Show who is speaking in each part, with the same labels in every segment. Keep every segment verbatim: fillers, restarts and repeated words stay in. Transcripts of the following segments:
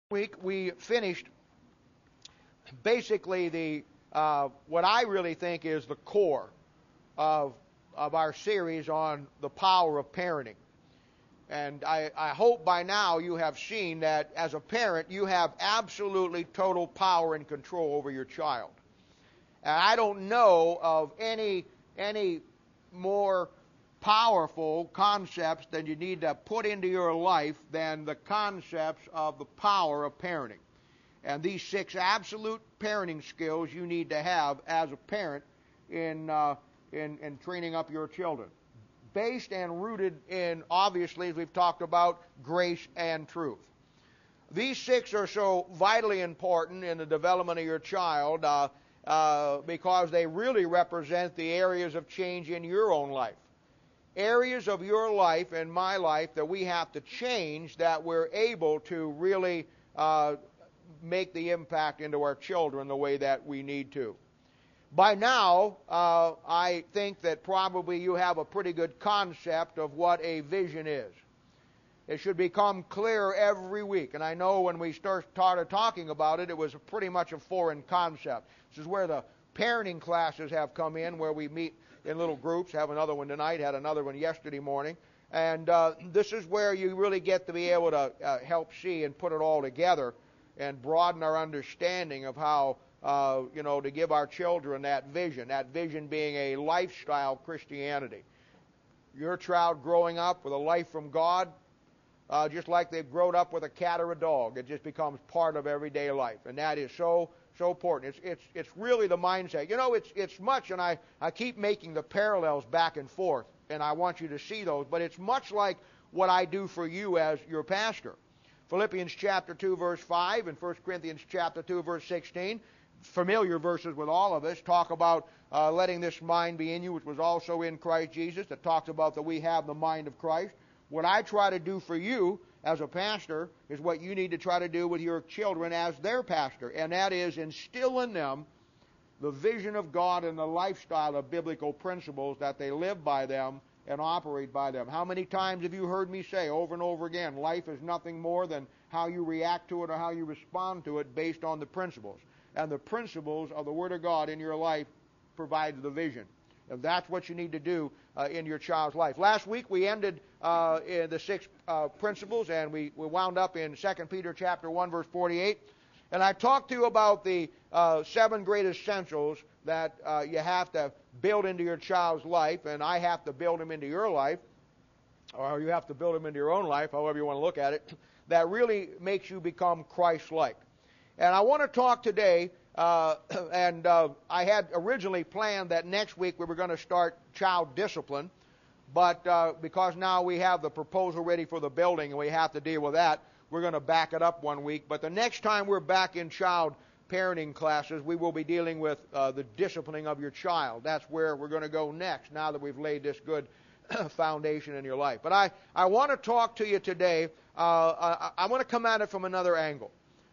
Speaker 1: Week we finished basically the uh, what I really think is the core of of our series on the power of parenting. And I, I hope by now you have seen that as a parent you have absolutely total power and control over your child. And I don't know of any any more powerful concepts that you need to put into your life than the concepts of the power of parenting. And these six absolute parenting skills you need to have as a parent in uh, in, in training up your children, based and rooted in, obviously, as we've talked about, grace and truth. These six are so vitally important in the development of your child uh, uh, because they really represent the areas of change in your own life. Areas of your life and my life that we have to change, that we're able to really uh, make the impact into our children the way that we need to. By now, uh, I think that probably you have a pretty good concept of what a vision is. It should become clear every week. And I know when we start, started talking about it, it was pretty much a foreign concept. This is where the parenting classes have come in, where we meet in little groups. Have another one tonight, had another one yesterday morning. And uh, this is where you really get to be able to uh, help see and put it all together and broaden our understanding of how, uh, you know, to give our children that vision, that vision being a lifestyle Christianity. Your child growing up with a life from God, uh, just like they've grown up with a cat or a dog, it just becomes part of everyday life. And that is so So important. It's it's it's really the mindset. You know, it's it's much, and I, I keep making the parallels back and forth, and I want you to see those, but it's much like what I do for you as your pastor. Philippians chapter two, verse five, and First Corinthians chapter two, verse sixteen, familiar verses with all of us, talk about uh, letting this mind be in you, which was also in Christ Jesus, that talks about that we have the mind of Christ. What I try to do for you as a pastor is what you need to try to do with your children as their pastor, and that is instill in them the vision of God and the lifestyle of biblical principles, that they live by them and operate by them. How many times have you heard me say over and over again, life is nothing more than how you react to it or how you respond to it based on the principles. And the principles of the Word of God in your life provide the vision. And that's what you need to do uh, in your child's life. Last week we ended uh, in the six uh, principles, and we, we wound up in Second Peter chapter one, verse forty-eight. And I talked to you about the uh, seven great essentials that uh, you have to build into your child's life, and I have to build them into your life, or you have to build them into your own life, however you want to look at it, that really makes you become Christ-like. And I want to talk today, uh, and uh, I had originally planned that next week we were going to start child discipline, but uh, because now we have the proposal ready for the building and we have to deal with that, we're going to back it up one week. But the next time we're back in child parenting classes, we will be dealing with uh, the disciplining of your child. That's where we're going to go next, now that we've laid this good foundation in your life. But I, I want to talk to you today, uh, I, I want to come at it from another angle.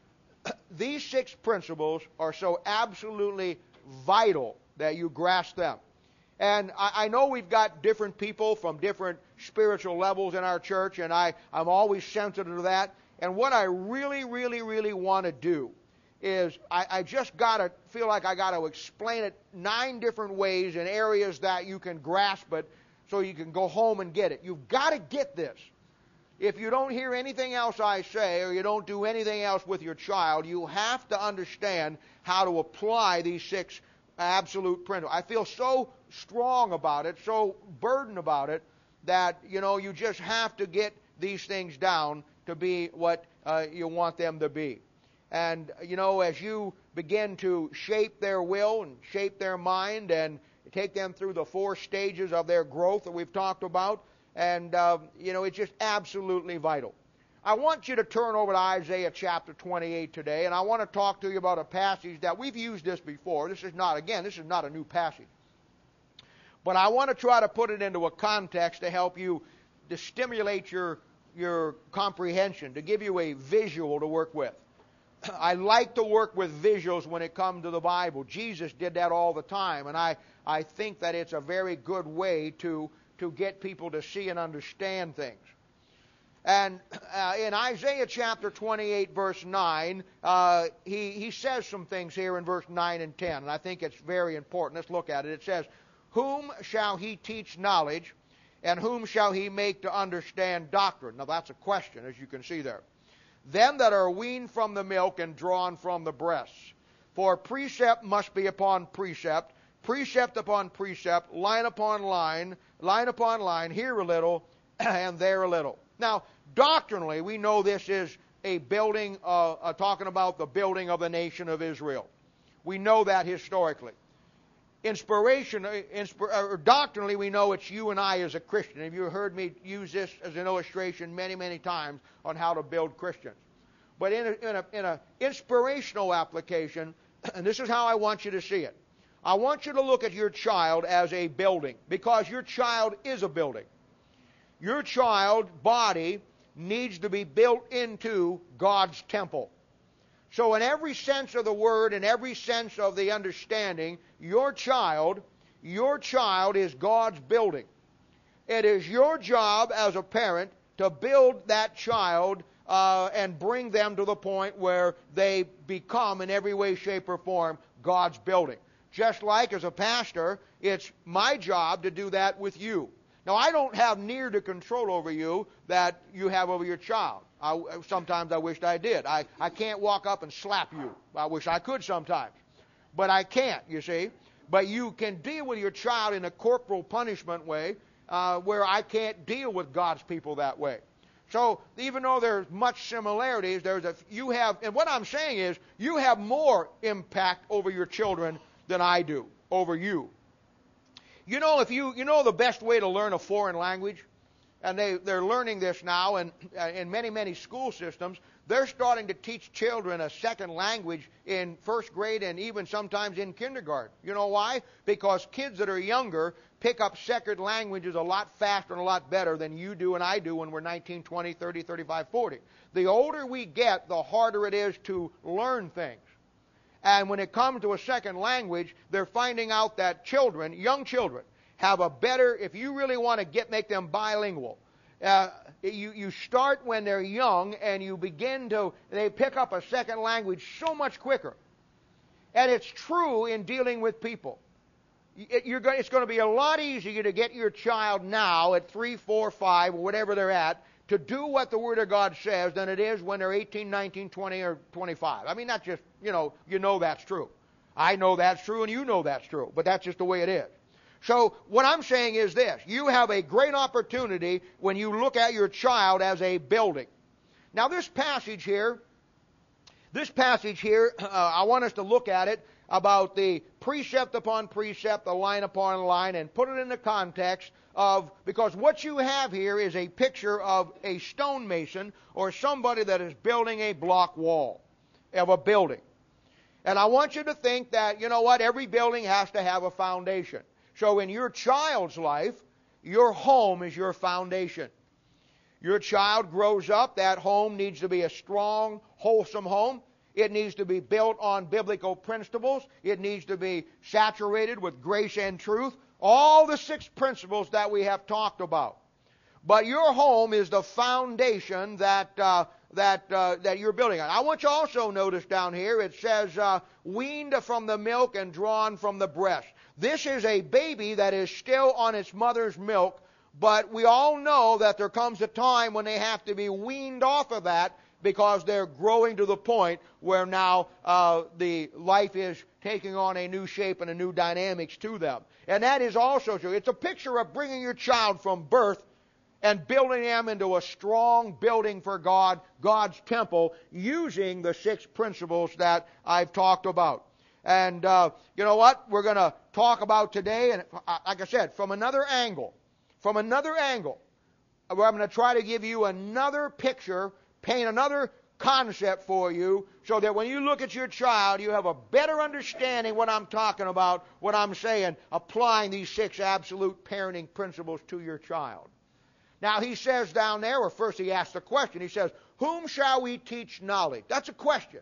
Speaker 1: These six principles are so absolutely vital that you grasp them. And I, I know we've got different people from different spiritual levels in our church, and I, I'm always sensitive to that. And what I really, really, really want to do is I, I just got to feel like I got to explain it nine different ways in areas that you can grasp it so you can go home and get it. You've got to get this. If you don't hear anything else I say, or you don't do anything else with your child, you have to understand how to apply these six absolute principles. I feel so strong about it, so burdened about it, that, you know, you just have to get these things down to be what uh, you want them to be. And, you know, as you begin to shape their will and shape their mind and take them through the four stages of their growth that we've talked about, and, uh, you know, it's just absolutely vital. I want you to turn over to Isaiah chapter twenty-eight today, and I want to talk to you about a passage that we've used this before. This is not, again, this is not a new passage. But I want to try to put it into a context to help you, to stimulate your, your comprehension, to give you a visual to work with. I like to work with visuals when it comes to the Bible. Jesus did that all the time, and I, I think that it's a very good way to, to get people to see and understand things. And uh, in Isaiah chapter twenty-eight, verse nine, uh, he, he says some things here in verse nine and ten, and I think it's very important. Let's look at it. It says, "Whom shall he teach knowledge, and whom shall he make to understand doctrine?" Now that's a question, as you can see there. "Them that are weaned from the milk and drawn from the breasts. For precept must be upon precept, precept upon precept, line upon line, line upon line, here a little, and there a little." Now, doctrinally, we know this is a building, uh, uh, talking about the building of the nation of Israel. We know that historically. Inspiration, inspir, or doctrinally, we know it's you and I as a Christian. Have you heard me use this as an illustration many, many times on how to build Christians? But in a, in a, in a inspirational application, and this is how I want you to see it. I want you to look at your child as a building, because your child is a building. Your child's body needs to be built into God's temple. So in every sense of the word, in every sense of the understanding, your child, your child is God's building. It is your job as a parent to build that child uh, and bring them to the point where they become, in every way, shape, or form, God's building. Just like as a pastor, it's my job to do that with you. Now, I don't have near the control over you that you have over your child. I, sometimes I wished I did. I, I can't walk up and slap you. I wish I could sometimes. But I can't, you see. But you can deal with your child in a corporal punishment way uh, where I can't deal with God's people that way. So even though there's much similarities, there's a, you have, and what I'm saying is you have more impact over your children than I do over you. You know, if you you know the best way to learn a foreign language, and they they're learning this now, and uh, in many many school systems, they're starting to teach children a second language in first grade and even sometimes in kindergarten. You know why? Because kids that are younger pick up second languages a lot faster and a lot better than you do and I do when we're nineteen, twenty, thirty, thirty-five, forty. The older we get, the harder it is to learn things. And when it comes to a second language, they're finding out that children, young children, have a better, if you really want to get make them bilingual, uh, you, you start when they're young and you begin to, they pick up a second language so much quicker. And it's true in dealing with people. It, you're going, it's going to be a lot easier to get your child now at three, four, five, or whatever they're at, to do what the Word of God says than it is when they're eighteen, nineteen, twenty, or twenty-five. I mean, that's just, you know, you know that's true. I know that's true, and you know that's true, but that's just the way it is. So what I'm saying is this. You have a great opportunity when you look at your child as a building. Now, this passage here, this passage here, uh, I want us to look at it about the precept upon precept, the line upon line, and put it in the context of, because what you have here is a picture of a stonemason or somebody that is building a block wall of a building. And I want you to think that, you know what, every building has to have a foundation. So in your child's life, your home is your foundation. Your child grows up, that home needs to be a strong, wholesome home. It needs to be built on biblical principles. It needs to be saturated with grace and truth. All the six principles that we have talked about. But your home is the foundation that uh, that uh, that you're building on. I want you to also notice down here it says uh, weaned from the milk and drawn from the breast. This is a baby that is still on its mother's milk, but we all know that there comes a time when they have to be weaned off of that because they're growing to the point where now uh, the life is taking on a new shape and a new dynamics to them. And that is also true. It's a picture of bringing your child from birth and building them into a strong building for God, God's temple, using the six principles that I've talked about. And uh, you know what? We're going to talk about today, and like I said, from another angle. From another angle. I'm going to try to give you another picture, paint another concept for you, so that when you look at your child, you have a better understanding what I'm talking about, what I'm saying, applying these six absolute parenting principles to your child. Now, he says down there, or first he asks the question, he says, whom shall we teach knowledge? That's a question.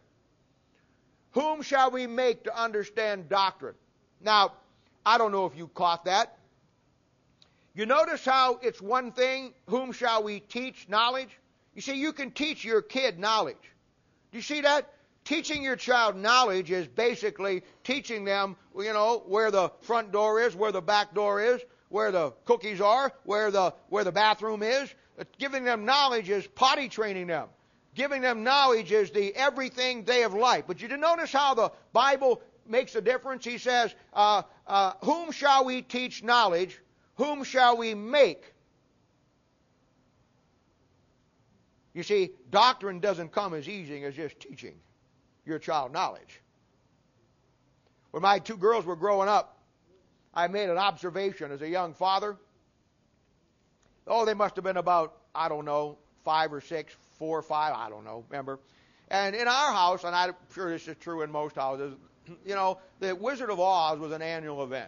Speaker 1: Whom shall we make to understand doctrine? Now, I don't know if you caught that. You notice how it's one thing, whom shall we teach knowledge? You see, you can teach your kid knowledge. Do you see that? Teaching your child knowledge is basically teaching them, you know, where the front door is, where the back door is, where the cookies are, where the where the bathroom is. Giving them knowledge is potty training them. Giving them knowledge is the everything day of life. But you did notice how the Bible makes a difference? He says, uh, uh, whom shall we teach knowledge? Whom shall we make? You see, doctrine doesn't come as easy as just teaching your child knowledge. When my two girls were growing up, I made an observation as a young father. Oh, they must have been about, I don't know, five or six, four or five, I don't know, remember. And in our house, and I'm sure this is true in most houses, you know, the Wizard of Oz was an annual event.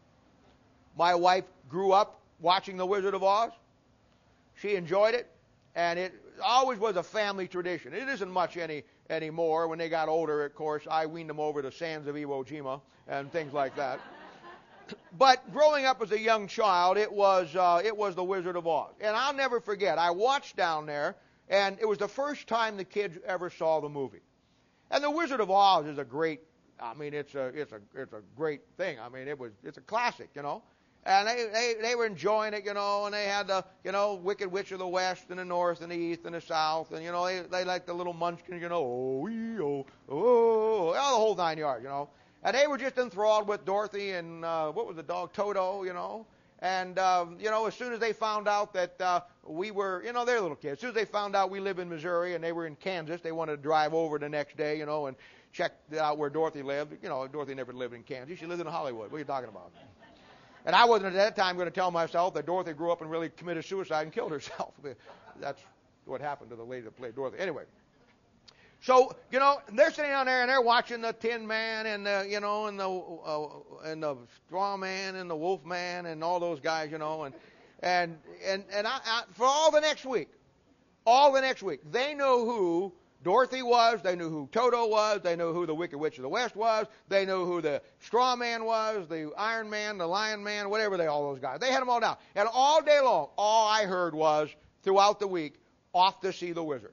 Speaker 1: My wife grew up watching the Wizard of Oz. She enjoyed it, and it always was a family tradition. It isn't much any anymore. When they got older, of course, I weaned them over to Sands of Iwo Jima and things like that. But growing up as a young child, it was uh, it was the Wizard of Oz. And I'll never forget, I watched down there, and it was the first time the kids ever saw the movie. And the Wizard of Oz is a great, I mean, it's a it's a it's a great thing. I mean, it was it's a classic, you know. And they, they, they were enjoying it, you know, and they had the, you know, Wicked Witch of the West and the North and the East and the South. And, you know, they, they like the little munchkins, you know, oh, ee, oh, oh, the whole nine yards, you know. And they were just enthralled with Dorothy and, uh, what was the dog, Toto, you know. And, um, you know, as soon as they found out that uh, we were, you know, they're little kids. As soon as they found out we live in Missouri and they were in Kansas, they wanted to drive over the next day, you know, and check out where Dorothy lived. You know, Dorothy never lived in Kansas. She lived in Hollywood. What are you talking about? And I wasn't at that time going to tell myself that Dorothy grew up and really committed suicide and killed herself. That's what happened to the lady that played Dorothy. Anyway. So, you know, they're sitting down there and they're watching the Tin Man and the, you know, and the uh, and the Straw Man and the Wolf Man and all those guys, you know, and and and and I, I, for all the next week, all the next week, they know who Dorothy was, they knew who Toto was, they knew who the Wicked Witch of the West was, they knew who the Straw Man was, the Iron Man, the Lion Man, whatever they all those guys. They had them all down. And all day long, all I heard was, throughout the week, off to see the wizard.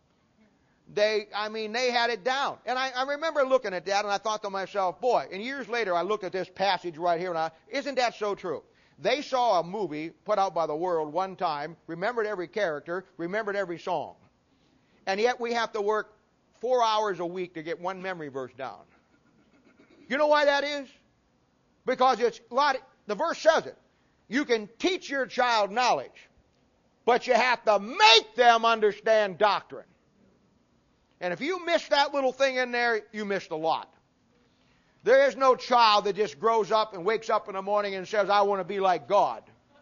Speaker 1: They, I mean, they had it down. And I, I remember looking at that, and I thought to myself, boy, and years later I looked at this passage right here, and I, isn't that so true? They saw a movie put out by the world one time, remembered every character, remembered every song. And yet we have to work four hours a week to get one memory verse down. You know why that is? Because it's a lot, the verse says it. You can teach your child knowledge, but you have to make them understand doctrine. And if you miss that little thing in there, you missed a lot. There is no child that just grows up and wakes up in the morning and says, I want to be like God.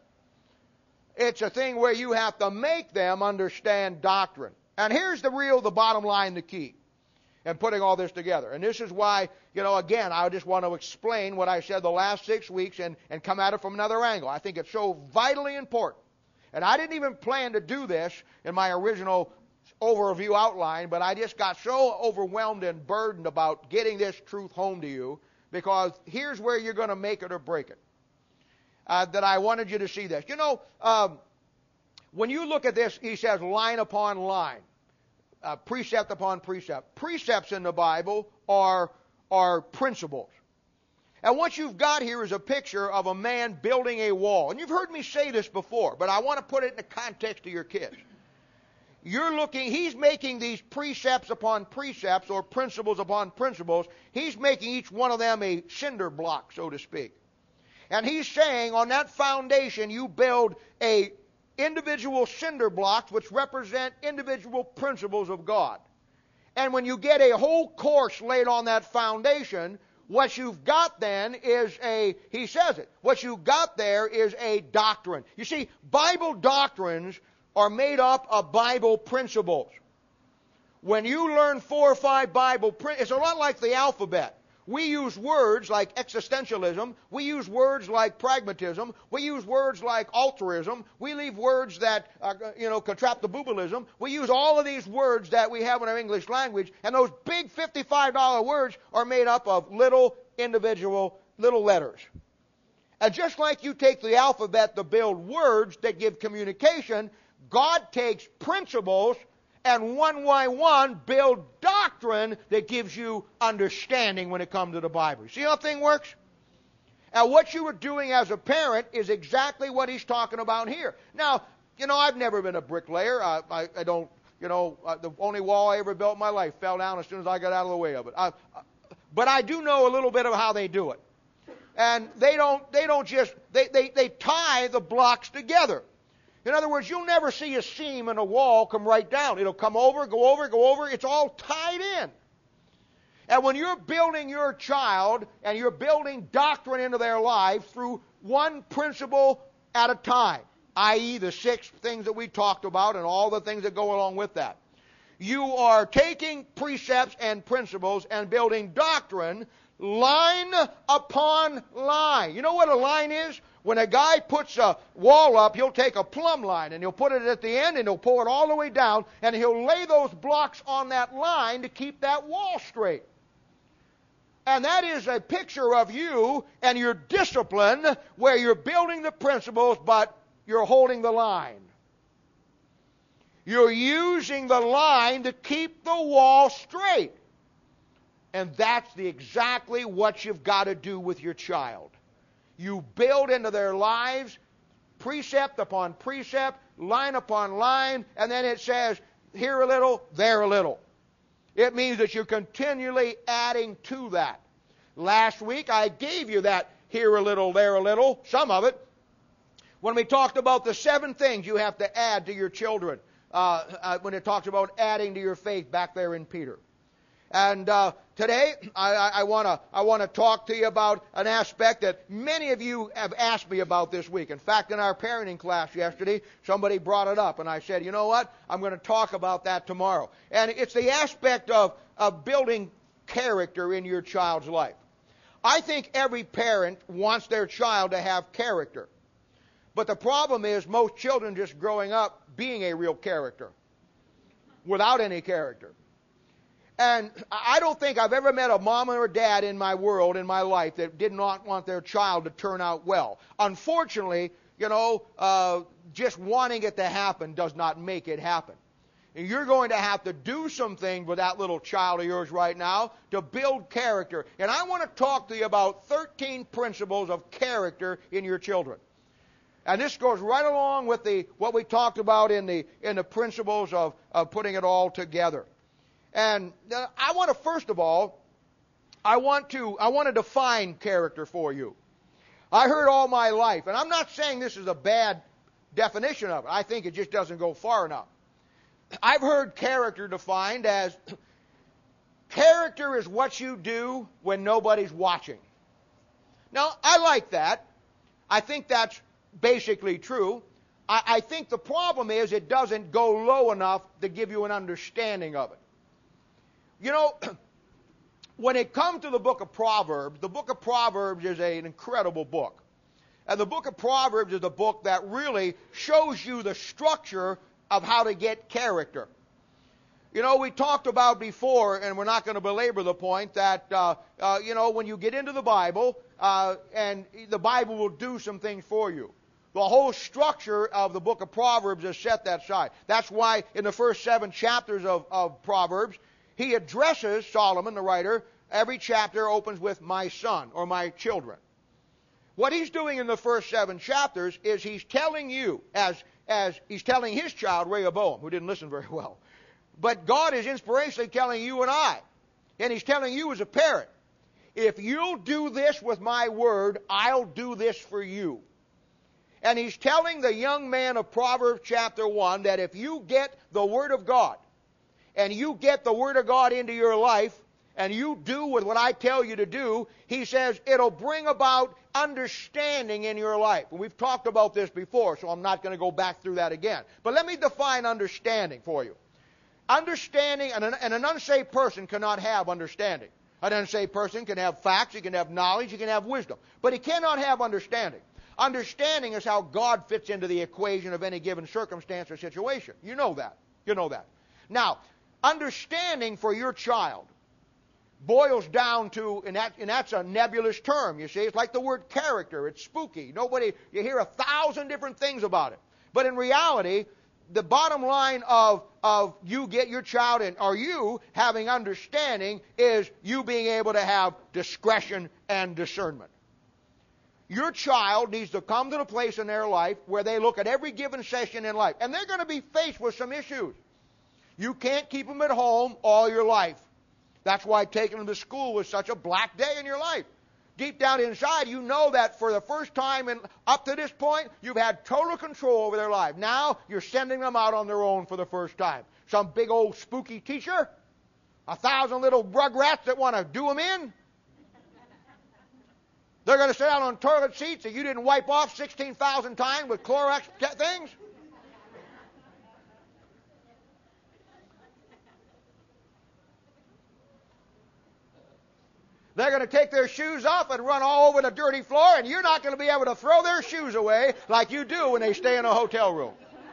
Speaker 1: It's a thing where you have to make them understand doctrine. And here's the real, the bottom line, the key in putting all this together. And this is why, you know, again, I just want to explain what I said the last six weeks and, and come at it from another angle. I think it's so vitally important. And I didn't even plan to do this in my original overview outline, but I just got so overwhelmed and burdened about getting this truth home to you, because here's where you're going to make it or break it, uh, that I wanted you to see this. You know, um, when you look at this, he says line upon line, uh, precept upon precept. Precepts in the Bible are, are principles. And what you've got here is a picture of a man building a wall. And you've heard me say this before, but I want to put it in the context of your kids. You're looking, he's making these precepts upon precepts, or principles upon principles. He's making each one of them a cinder block, so to speak. And he's saying on that foundation you build a individual cinder blocks which represent individual principles of God. And when you get a whole course laid on that foundation, what you've got then is a, he says it, what you've got there is a doctrine. You see, Bible doctrines are made up of Bible principles. When you learn four or five Bible principles, it's a lot like the alphabet. We use words like existentialism. We use words like pragmatism. We use words like altruism. We leave words that, uh, you know, contraptibubalism. We use all of these words that we have in our English language, and those big fifty-five dollar words are made up of little individual little letters. And just like you take the alphabet to build words that give communication, God takes principles and one by one build doctrine that gives you understanding when it comes to the Bible. See how the thing works? And what you were doing as a parent is exactly what he's talking about here. Now, you know, I've never been a bricklayer. I, I, I don't, you know, uh, the only wall I ever built in my life fell down as soon as I got out of the way of it. I, but I do know a little bit of how they do it. And they don't, they don't just, they, they, they tie the blocks together. In other words, you'll never see a seam in a wall come right down. It'll come over, go over, go over. It's all tied in. And when you're building your child and you're building doctrine into their lives through one principle at a time, that is the six things that we talked about and all the things that go along with that, you are taking precepts and principles and building doctrine line upon line. You know what a line is? When a guy puts a wall up, he'll take a plumb line and he'll put it at the end and he'll pull it all the way down and he'll lay those blocks on that line to keep that wall straight. And that is a picture of you and your discipline where you're building the principles but you're holding the line. You're using the line to keep the wall straight. And that's the exactly what you've got to do with your child. You build into their lives precept upon precept, line upon line, and then it says here a little, there a little. It means that you're continually adding to that. Last week I gave you that here a little, there a little, some of it, when we talked about the seven things you have to add to your children, uh, uh, when it talks about adding to your faith back there in Peter. And uh, today, I, I want to I want to talk to you about an aspect that many of you have asked me about this week. In fact, in our parenting class yesterday, somebody brought it up, and I said, you know what? I'm going to talk about that tomorrow. And it's the aspect of, of building character in your child's life. I think every parent wants their child to have character. But the problem is most children just growing up being a real character without any character. And I don't think I've ever met a mom or a dad in my world, in my life, that did not want their child to turn out well. Unfortunately, you know, uh, just wanting it to happen does not make it happen. And you're going to have to do some things with that little child of yours right now to build character. And I want to talk to you about thirteen principles of character in your children. And this goes right along with the what we talked about in the in the principles of, of putting it all together. And I want to, first of all, I want to I want to define character for you. I heard all my life, and I'm not saying this is a bad definition of it. I think it just doesn't go far enough. I've heard character defined as character is what you do when nobody's watching. Now, I like that. I think that's basically true. I, I think the problem is it doesn't go low enough to give you an understanding of it. You know, when it comes to the book of Proverbs, the book of Proverbs is a, an incredible book. And the book of Proverbs is a book that really shows you the structure of how to get character. You know, we talked about before, and we're not going to belabor the point, that, uh, uh, you know, when you get into the Bible, uh, and the Bible will do some things for you. The whole structure of the book of Proverbs is set that side. That's why in the first seven chapters of, of Proverbs, he addresses, Solomon, the writer, every chapter opens with my son or my children. What he's doing in the first seven chapters is he's telling you, as, as he's telling his child, Rehoboam, who didn't listen very well, but God is inspirationally telling you and I, and he's telling you as a parent, if you'll do this with my word, I'll do this for you. And he's telling the young man of Proverbs chapter one that if you get the word of God, and you get the word of God into your life, and you do with what I tell you to do, he says it'll bring about understanding in your life. And we've talked about this before, so I'm not going to go back through that again. But let me define understanding for you. Understanding, and an, and an unsaved person cannot have understanding. An unsaved person can have facts, he can have knowledge, he can have wisdom. But he cannot have understanding. Understanding is how God fits into the equation of any given circumstance or situation. You know that. You know that. Now, understanding for your child boils down to, and, that, and that's a nebulous term, you see. It's like the word character. It's spooky. Nobody, you hear a thousand different things about it. But in reality, the bottom line of, of you get your child in, or you having understanding, is you being able to have discretion and discernment. Your child needs to come to the place in their life where they look at every given session in life, and they're going to be faced with some issues. You can't keep them at home all your life. That's why taking them to school was such a black day in your life. Deep down inside, you know that for the first time and up to this point, you've had total control over their life. Now, you're sending them out on their own for the first time. Some big old spooky teacher? A thousand little rugrats that want to do them in? They're going to sit out on toilet seats that you didn't wipe off sixteen thousand times with Clorox things? They're going to take their shoes off and run all over the dirty floor, and you're not going to be able to throw their shoes away like you do when they stay in a hotel room.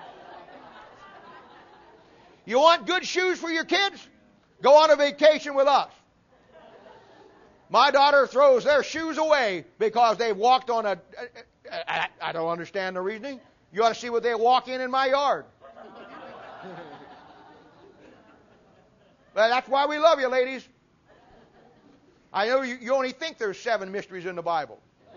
Speaker 1: You want good shoes for your kids? Go on a vacation with us. My daughter throws their shoes away because they walked on a... I, I don't understand the reasoning. You ought to see what they walk in in my yard. But that's why we love you, ladies. I know you, you only think there's seven mysteries in the Bible.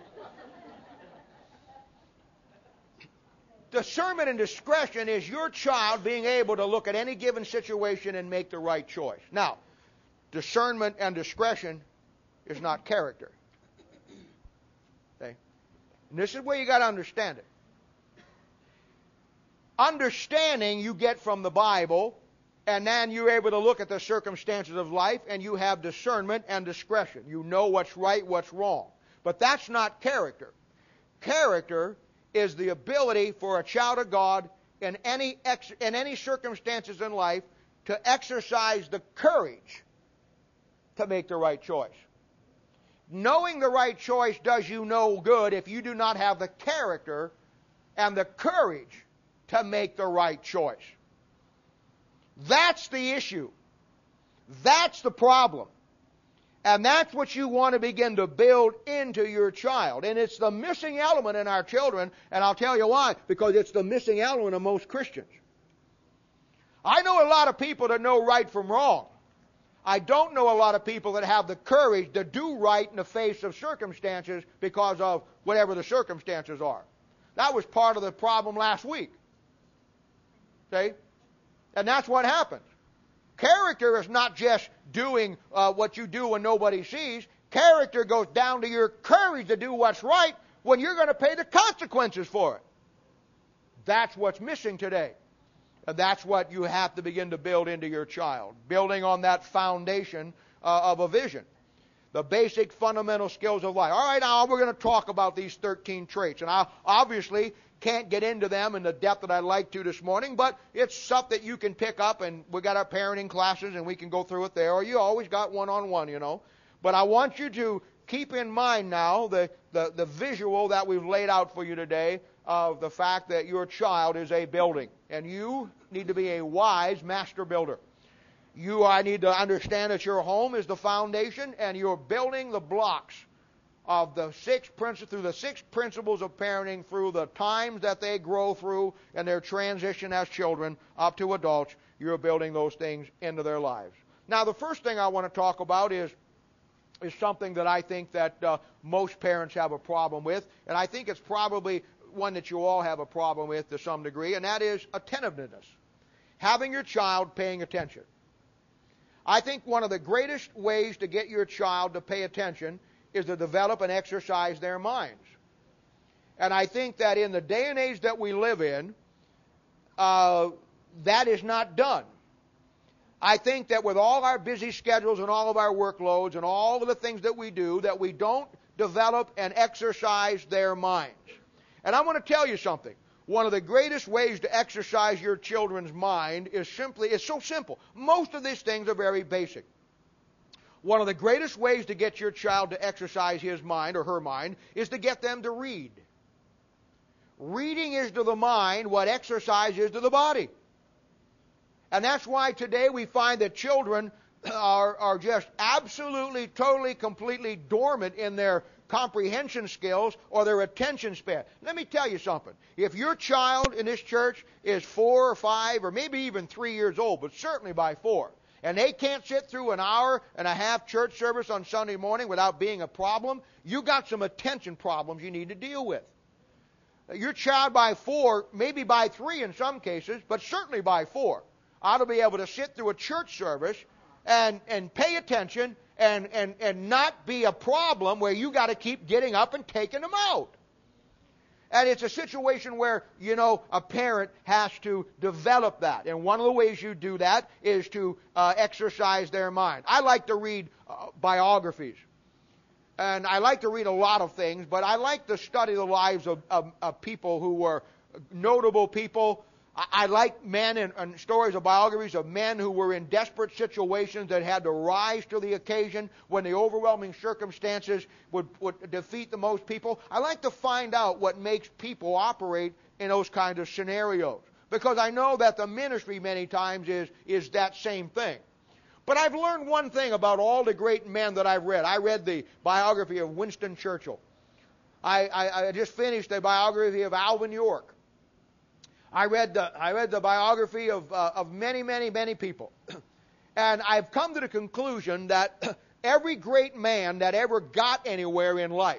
Speaker 1: Discernment and discretion is your child being able to look at any given situation and make the right choice. Now, discernment and discretion is not character. Okay? And this is where you got to understand it. Understanding you get from the Bible, and then you're able to look at the circumstances of life, and you have discernment and discretion. You know what's right, what's wrong. But that's not character. Character is the ability for a child of God in any ex- in any circumstances in life to exercise the courage to make the right choice. Knowing the right choice does you no good if you do not have the character and the courage to make the right choice. That's the issue. That's the problem. And that's what you want to begin to build into your child. And it's the missing element in our children, and I'll tell you why. Because it's the missing element of most Christians. I know a lot of people that know right from wrong. I don't know a lot of people that have the courage to do right in the face of circumstances because of whatever the circumstances are. That was part of the problem last week. Okay? And that's what happens. Character is not just doing uh, what you do when nobody sees. Character goes down to your courage to do what's right when you're going to pay the consequences for it. That's what's missing today. And that's what you have to begin to build into your child. Building on that foundation uh, of a vision. The basic fundamental skills of life. All right, now we're going to talk about these thirteen traits. And I obviously can't get into them in the depth that I'd like to this morning, but it's stuff that you can pick up, and we got our parenting classes, and we can go through it there, or you always got one-on-one, you know. But I want you to keep in mind now the, the, the visual that we've laid out for you today of the fact that your child is a building, and you need to be a wise master builder. You I need to understand that your home is the foundation, and you're building the blocks of the six principles, through the six principles of parenting, through the times that they grow through and their transition as children up to adults. You're building those things into their lives. Now, the first thing I want to talk about is is something that I think that uh, most parents have a problem with, and I think it's probably one that you all have a problem with to some degree, and that is attentiveness. Having your child paying attention. I think one of the greatest ways to get your child to pay attention is to develop and exercise their minds. And I think that in the day and age that we live in, uh, that is not done. I think that with all our busy schedules and all of our workloads and all of the things that we do, that we don't develop and exercise their minds. And I'm going to tell you something. One of the greatest ways to exercise your children's mind is simply, it's so simple. Most of these things are very basic. One of the greatest ways to get your child to exercise his mind or her mind is to get them to read. Reading is to the mind what exercise is to the body. And that's why today we find that children are, are just absolutely, totally, completely dormant in their comprehension skills or their attention span. Let me tell you something. If your child in this church is four or five or maybe even three years old, but certainly by four, and they can't sit through an hour and a half church service on Sunday morning without being a problem, you got some attention problems you need to deal with. Your child by four, maybe by three in some cases, but certainly by four, ought to be able to sit through a church service and, and pay attention and, and, and not be a problem where you got to keep getting up and taking them out. And it's a situation where, you know, a parent has to develop that. And one of the ways you do that is to uh, exercise their mind. I like to read uh, biographies. And I like to read a lot of things, but I like to study the lives of, of, of people who were notable people. I like men and, and stories of biographies of men who were in desperate situations that had to rise to the occasion when the overwhelming circumstances would, would defeat the most people. I like to find out what makes people operate in those kinds of scenarios, because I know that the ministry many times is, is that same thing. But I've learned one thing about all the great men that I've read. I read the biography of Winston Churchill. I, I, I just finished a biography of Alvin York. I read the I read the biography of uh, of many, many, many people. And I've come to the conclusion that every great man that ever got anywhere in life,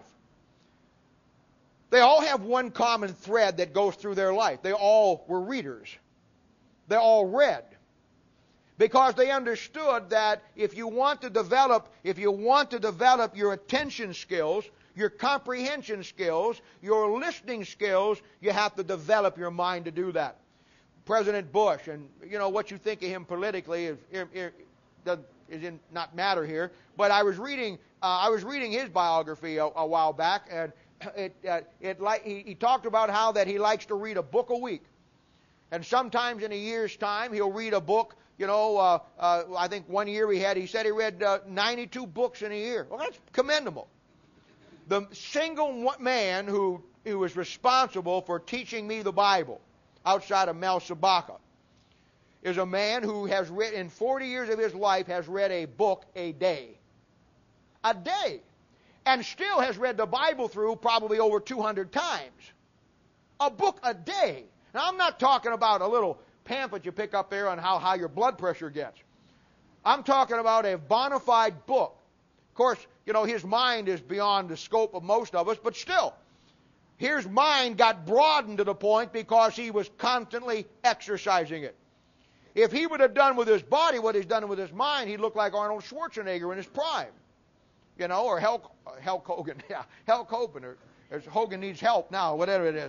Speaker 1: they all have one common thread that goes through their life. They all were readers. They all read. Because they understood that if you want to develop, if you want to develop your attention skills, your comprehension skills, your listening skills, you have to develop your mind to do that. President Bush, and you know what you think of him politically is, is, is in not matter here. But I was reading, uh, I was reading his biography a, a while back, and it, uh, it like he, he talked about how that he likes to read a book a week, and sometimes in a year's time he'll read a book. You know, uh, uh, I think one year he had, he said he read uh, ninety-two books in a year. Well, that's commendable. The single man who, who was responsible for teaching me the Bible outside of Mel Sabaka is a man who has read, in forty years of his life, has read a book a day. A day. And still has read the Bible through probably over two hundred times. A book a day. Now, I'm not talking about a little pamphlet you pick up there on how high your blood pressure gets. I'm talking about a bona fide book. Of course, you know, his mind is beyond the scope of most of us, but still, his mind got broadened to the point because he was constantly exercising it. If he would have done with his body what he's done with his mind, he'd look like Arnold Schwarzenegger in his prime. You know, or Hulk, Hulk Hogan. Yeah, Hulk Hogan. Or, or Hogan needs help now, whatever it is.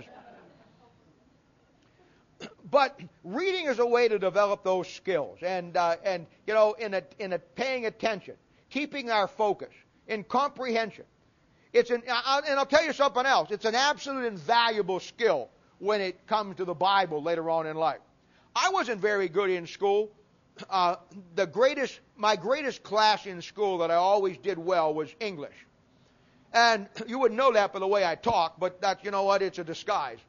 Speaker 1: But reading is a way to develop those skills, and uh, and you know, in a, in a paying attention, keeping our focus, in comprehension. It's an, and I'll tell you something else. It's an absolute invaluable skill when it comes to the Bible later on in life. I wasn't very good in school. Uh, the greatest, my greatest class in school that I always did well was English, and you wouldn't know that by the way I talk, but that, you know what, it's a disguise.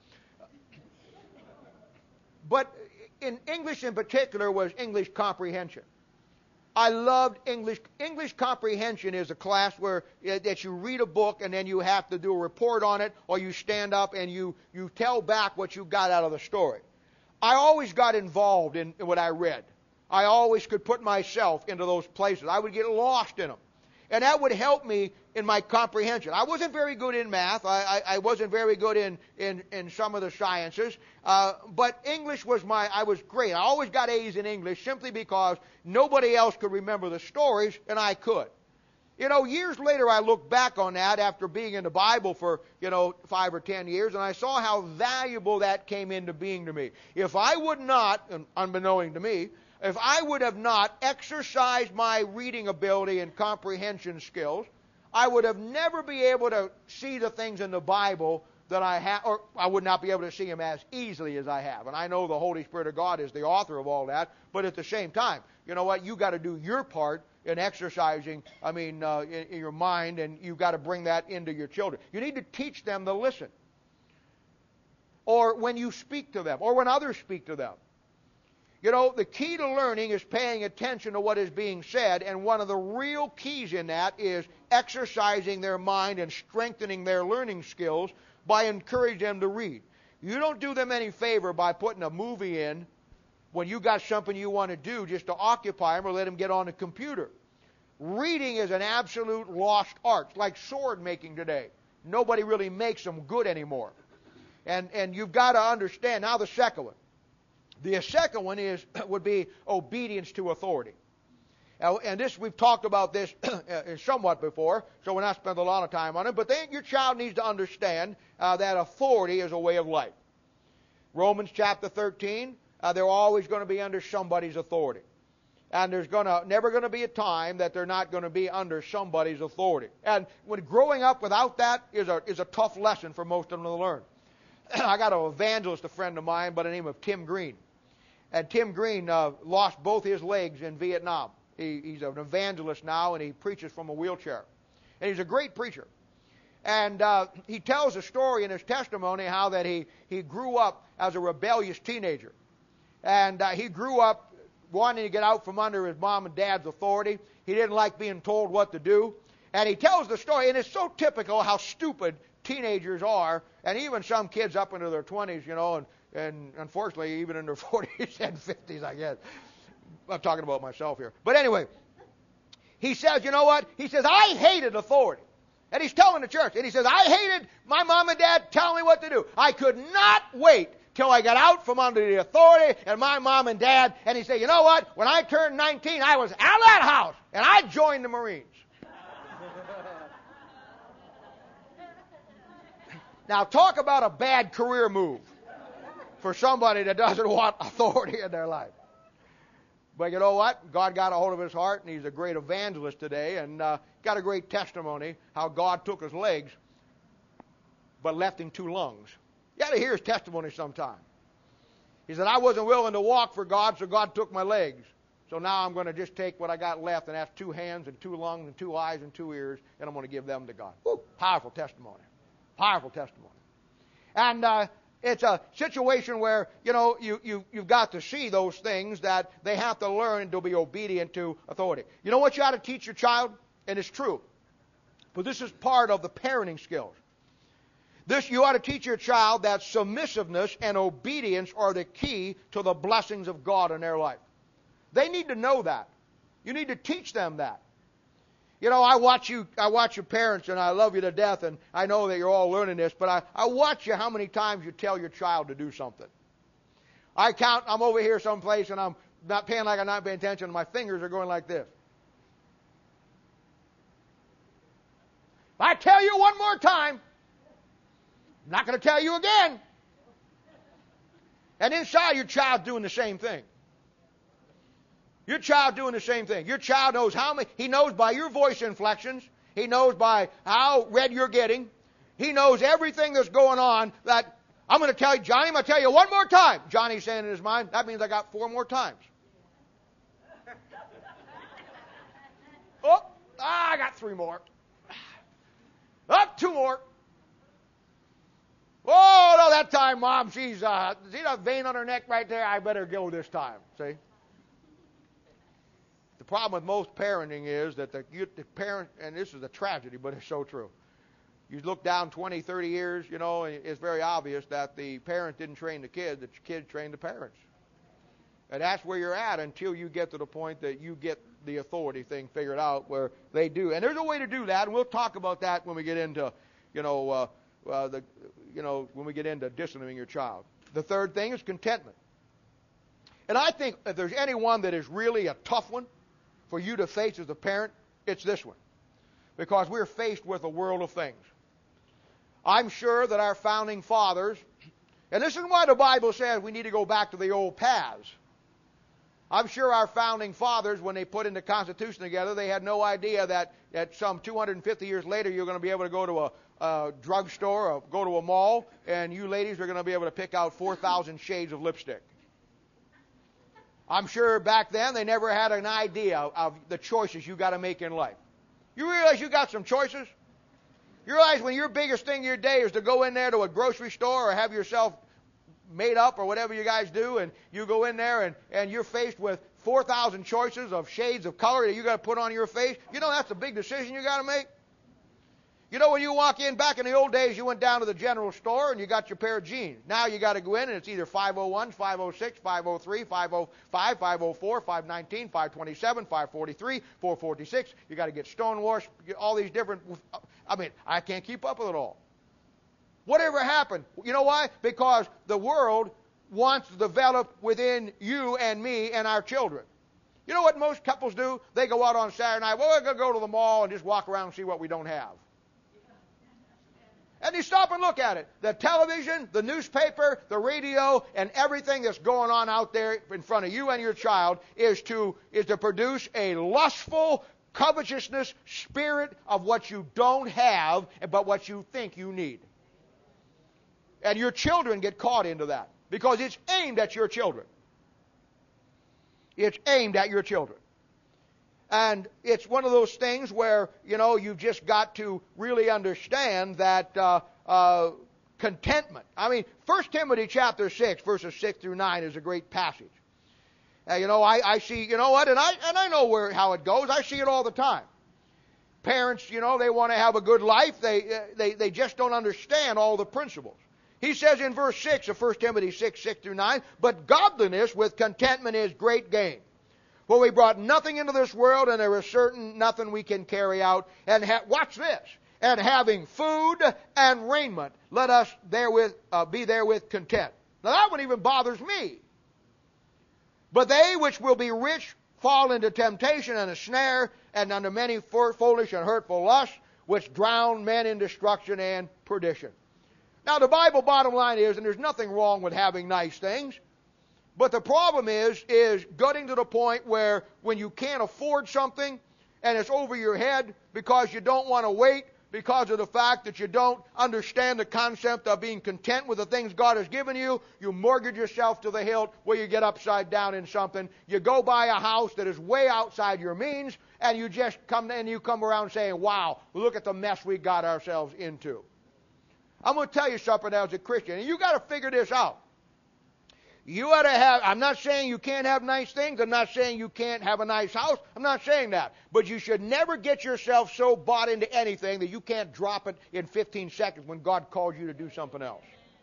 Speaker 1: But in English in particular was English comprehension. I loved English. English comprehension is a class where uh, that you read a book and then you have to do a report on it, or you stand up and you, you tell back what you got out of the story. I always got involved in, in what I read. I always could put myself into those places. I would get lost in them. And that would help me in my comprehension. I wasn't very good in math. I, I, I wasn't very good in, in, in some of the sciences. Uh, but English was my, I was great. I always got A's in English simply because nobody else could remember the stories and I could. You know, years later I look back on that after being in the Bible for, you know, five or ten years, and I saw how valuable that came into being to me. If I would not, and unbeknown to me, if I would have not exercised my reading ability and comprehension skills, I would have never been able to see the things in the Bible that I have, or I would not be able to see them as easily as I have. And I know the Holy Spirit of God is the author of all that, but at the same time, you know what? You got to do your part in exercising, I mean, uh, in, in your mind, and you've got to bring that into your children. You need to teach them to listen. Or when you speak to them, or when others speak to them. You know, the key to learning is paying attention to what is being said, and one of the real keys in that is exercising their mind and strengthening their learning skills by encouraging them to read. You don't do them any favor by putting a movie in when you got something you want to do just to occupy them or let them get on the computer. Reading is an absolute lost art. It's like sword making today. Nobody really makes them good anymore. And, and you've got to understand. Now the second one. The second one is would be obedience to authority. Now, and this, we've talked about this somewhat before, so we're not spending a lot of time on it, but then your child needs to understand uh, that authority is a way of life. Romans chapter thirteen, uh, they're always going to be under somebody's authority. And there's gonna never going to be a time that they're not going to be under somebody's authority. And when growing up without that is a, is a tough lesson for most of them to learn. I got an evangelist, a friend of mine by the name of Tim Green. And Tim Green uh, lost both his legs in Vietnam. He, he's an evangelist now, and he preaches from a wheelchair. And he's a great preacher. And uh, he tells a story in his testimony how that he, he grew up as a rebellious teenager. And uh, he grew up wanting to get out from under his mom and dad's authority. He didn't like being told what to do. And he tells the story, and it's so typical how stupid teenagers are, and even some kids up into their twenties, you know, and, and unfortunately even in their forties and fifties, I guess. I'm talking about myself here. But anyway, he says, you know what? He says, I hated authority. And he's telling the church, and he says, I hated my mom and dad telling me what to do. I could not wait till I got out from under the authority and my mom and dad. And he said, you know what? When I turned nineteen, I was out of that house, and I joined the Marines. Now, talk about a bad career move for somebody that doesn't want authority in their life. But you know what? God got a hold of his heart, and he's a great evangelist today, and uh, got a great testimony how God took his legs but left him two lungs. You got to hear his testimony sometime. He said, I wasn't willing to walk for God, so God took my legs. So now I'm going to just take what I got left, and that's two hands and two lungs and two eyes and two ears, and I'm going to give them to God. Woo, powerful testimony. Powerful testimony. And uh, it's a situation where, you know, you, you, you've got to see those things that they have to learn to be obedient to authority. You know what you ought to teach your child? And it's true. But this is part of the parenting skills. This, you ought to teach your child that submissiveness and obedience are the key to the blessings of God in their life. They need to know that. You need to teach them that. You know, I watch you, I watch your parents, and I love you to death, and I know that you're all learning this, but I, I watch you how many times you tell your child to do something. I count, I'm over here someplace, and I'm not paying like I'm not paying attention, and my fingers are going like this. If I tell you one more time, I'm not going to tell you again. And inside, your child's doing the same thing. Your child doing the same thing. Your child knows how many, he knows by your voice inflections. He knows by how red you're getting. He knows everything that's going on that, I'm going to tell you, Johnny, I'm going to tell you one more time. Johnny's saying in his mind, that means I got four more times. Oh, ah, I got three more. Up, oh, two more. Oh, no, that time, Mom, she's, uh, see that vein on her neck right there? I better go this time. See? The problem with most parenting is that the, you, the parent, and this is a tragedy, but it's so true. You look down twenty, thirty years, you know, and it's very obvious that the parent didn't train the kid, the kid trained the parents. And that's where you're at until you get to the point that you get the authority thing figured out where they do. And there's a way to do that, and we'll talk about that when we get into, you know, uh, uh, the, you know, when we get into disciplining your child. The third thing is contentment. And I think if there's any one that is really a tough one for you to face as a parent, it's this one. Because we're faced with a world of things. I'm sure that our founding fathers, and this is why the Bible says we need to go back to the old paths. I'm sure our founding fathers, when they put in the Constitution together, they had no idea that, that some two hundred fifty years later you're going to be able to go to a, a drugstore or go to a mall, and you ladies are going to be able to pick out four thousand shades of lipstick. I'm sure back then they never had an idea of the choices you got to make in life. You realize you got some choices? You realize when your biggest thing of your day is to go in there to a grocery store or have yourself made up or whatever you guys do, and you go in there and, and you're faced with four thousand choices of shades of color that you got to put on your face. You know that's a big decision you got to make. You know, when you walk in, back in the old days, you went down to the general store and you got your pair of jeans. Now you got to go in and it's either five oh one, five oh six, five oh three, five oh five, five oh four, five nineteen, five twenty-seven, five forty-three, four forty-six. You got to get stonewashed, all these different, I mean, I can't keep up with it all. Whatever happened? You know why? Because the world wants to develop within you and me and our children. You know what most couples do? They go out on Saturday night, well, we're going to go to the mall and just walk around and see what we don't have. And you stop and look at it. The television, the newspaper, the radio, and everything that's going on out there in front of you and your child is to, is to produce a lustful, covetousness spirit of what you don't have, but what you think you need. And your children get caught into that because it's aimed at your children. It's aimed at your children. And it's one of those things where, you know, you've just got to really understand that uh, uh, contentment. I mean, First Timothy chapter six, verses six through nine is a great passage. Uh, you know, I, I see, you know what, and I and I know where how it goes. I see it all the time. Parents, you know, they want to have a good life. They, uh, they, they just don't understand all the principles. He says in verse six of First Timothy six, six through nine, but godliness with contentment is great gain. For we brought nothing into this world, and there is certain nothing we can carry out. And ha- watch this. And having food and raiment, let us therewith uh, be therewith content. Now that one even bothers me. But they which will be rich fall into temptation and a snare, and under many foolish and hurtful lusts, which drown men in destruction and perdition. Now the Bible bottom line is, and there's nothing wrong with having nice things, but the problem is, is getting to the point where when you can't afford something and it's over your head because you don't want to wait, because of the fact that you don't understand the concept of being content with the things God has given you, you mortgage yourself to the hilt where you get upside down in something. You go buy a house that is way outside your means, and you just come and you come around saying, wow, look at the mess we got ourselves into. I'm going to tell you something as a Christian, and you got to figure this out. You ought to have, I'm not saying you can't have nice things. I'm not saying you can't have a nice house. I'm not saying that. But you should never get yourself so bought into anything that you can't drop it in fifteen seconds when God calls you to do something else.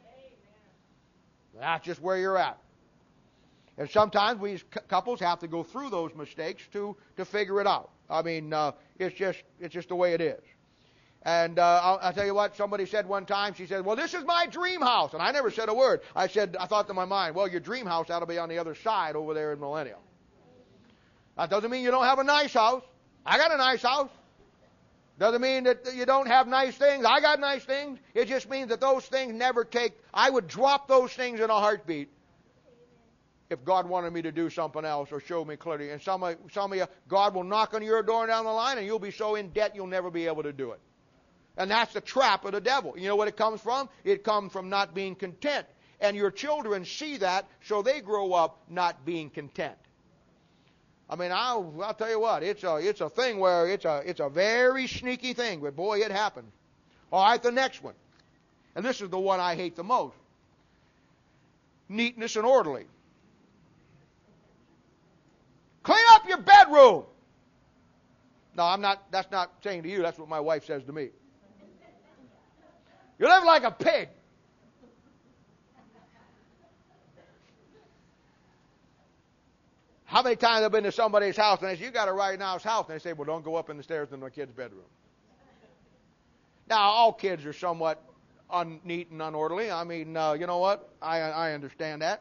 Speaker 1: That's just where you're at. And sometimes we as couples have to go through those mistakes to, to figure it out. I mean, uh, it's just it's just the way it is. And uh, I'll, I'll tell you what, somebody said one time, she said, well, this is my dream house. And I never said a word. I said, I thought to my mind, well, your dream house ought to be on the other side over there in Millennium. That doesn't mean you don't have a nice house. I got a nice house. Doesn't mean that you don't have nice things. I got nice things. It just means that those things never take, I would drop those things in a heartbeat if God wanted me to do something else or show me clearly. And some of, some of you, God will knock on your door down the line and you'll be so in debt you'll never be able to do it. And that's the trap of the devil. You know what it comes from? It comes from not being content. And your children see that, so they grow up not being content. I mean, I'll, I'll tell you what, it's a, it's a thing where it's a, it's a very sneaky thing, but boy, it happens. All right, the next one. And this is the one I hate the most. Neatness and orderly. Clean up your bedroom. No, I'm not, that's not saying to you, that's what my wife says to me. You live like a pig. How many times I've been to somebody's house and they say, you got a right now's house, and they say, well, don't go up in the stairs in my kid's bedroom. Now, all kids are somewhat unneat and unorderly. I mean, uh, you know what? I, I understand that.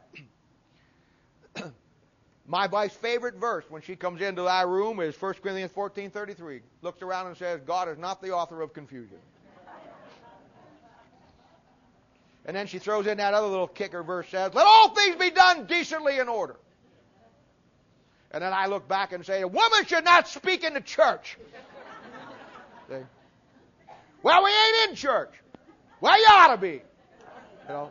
Speaker 1: My wife's favorite verse when she comes into our room is First Corinthians fourteen thirty-three. Looks around and says, God is not the author of confusion. And then she throws in that other little kicker verse says, let all things be done decently in order. And then I look back and say, a woman should not speak in the church. See? Well, we ain't in church. Well, you ought to be. You know.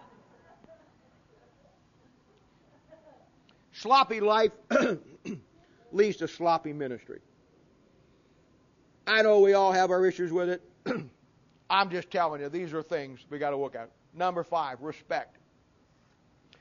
Speaker 1: Sloppy life leads to sloppy ministry. I know we all have our issues with it. I'm just telling you, these are things we got to look at. Number five, respect.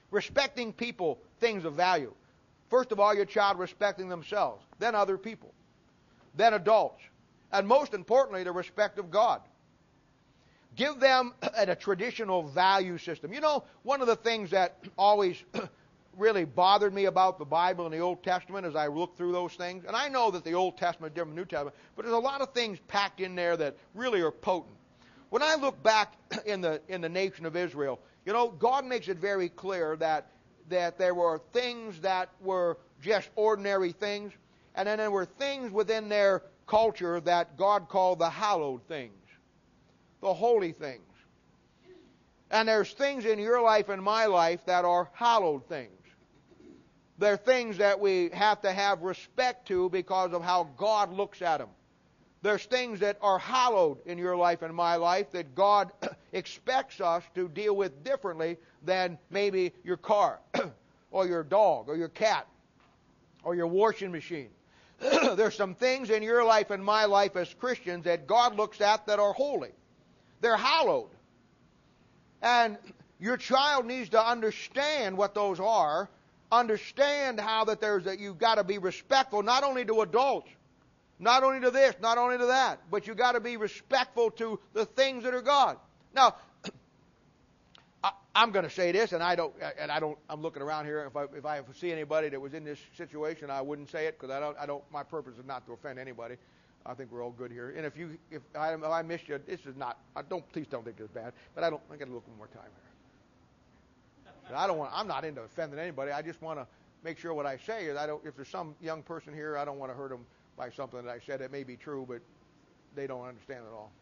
Speaker 1: Respecting people, things of value. First of all, your child respecting themselves, then other people, then adults, and most importantly, the respect of God. Give them a, a traditional value system. You know, one of the things that always really bothered me about the Bible and the Old Testament as I look through those things, and I know that the Old Testament is different from the New Testament, but there's a lot of things packed in there that really are potent. When I look back in the in the nation of Israel, you know, God makes it very clear that that there were things that were just ordinary things, and then there were things within their culture that God called the hallowed things, the holy things. And there's things in your life and my life that are hallowed things. They're things that we have to have respect to because of how God looks at them. There's things that are hallowed in your life and my life that God expects us to deal with differently than maybe your car or your dog or your cat or your washing machine. There's some things in your life and my life as Christians that God looks at that are holy. They're hallowed. And your child needs to understand what those are, understand how that there's that you've got to be respectful not only to adults, not only to this, not only to that, but you've got to be respectful to the things that are God. Now, I, I'm going to say this, and I don't, and I don't. I'm looking around here. If I if I see anybody that was in this situation, I wouldn't say it because I don't. I don't. My purpose is not to offend anybody. I think we're all good here. And if you, if I, if I missed you, this is not. I don't. Please don't think it's bad. But I don't. I got to look one more time here. I don't want. I'm not into offending anybody. I just want to make sure what I say is. I don't. If there's some young person here, I don't want to hurt them by something that I said that may be true, but they don't understand it all.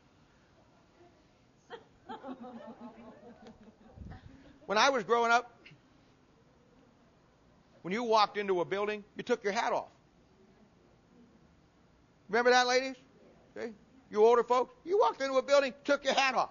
Speaker 1: When I was growing up, when you walked into a building, you took your hat off. Remember that, ladies? Okay. You older folks, you walked into a building, took your hat off.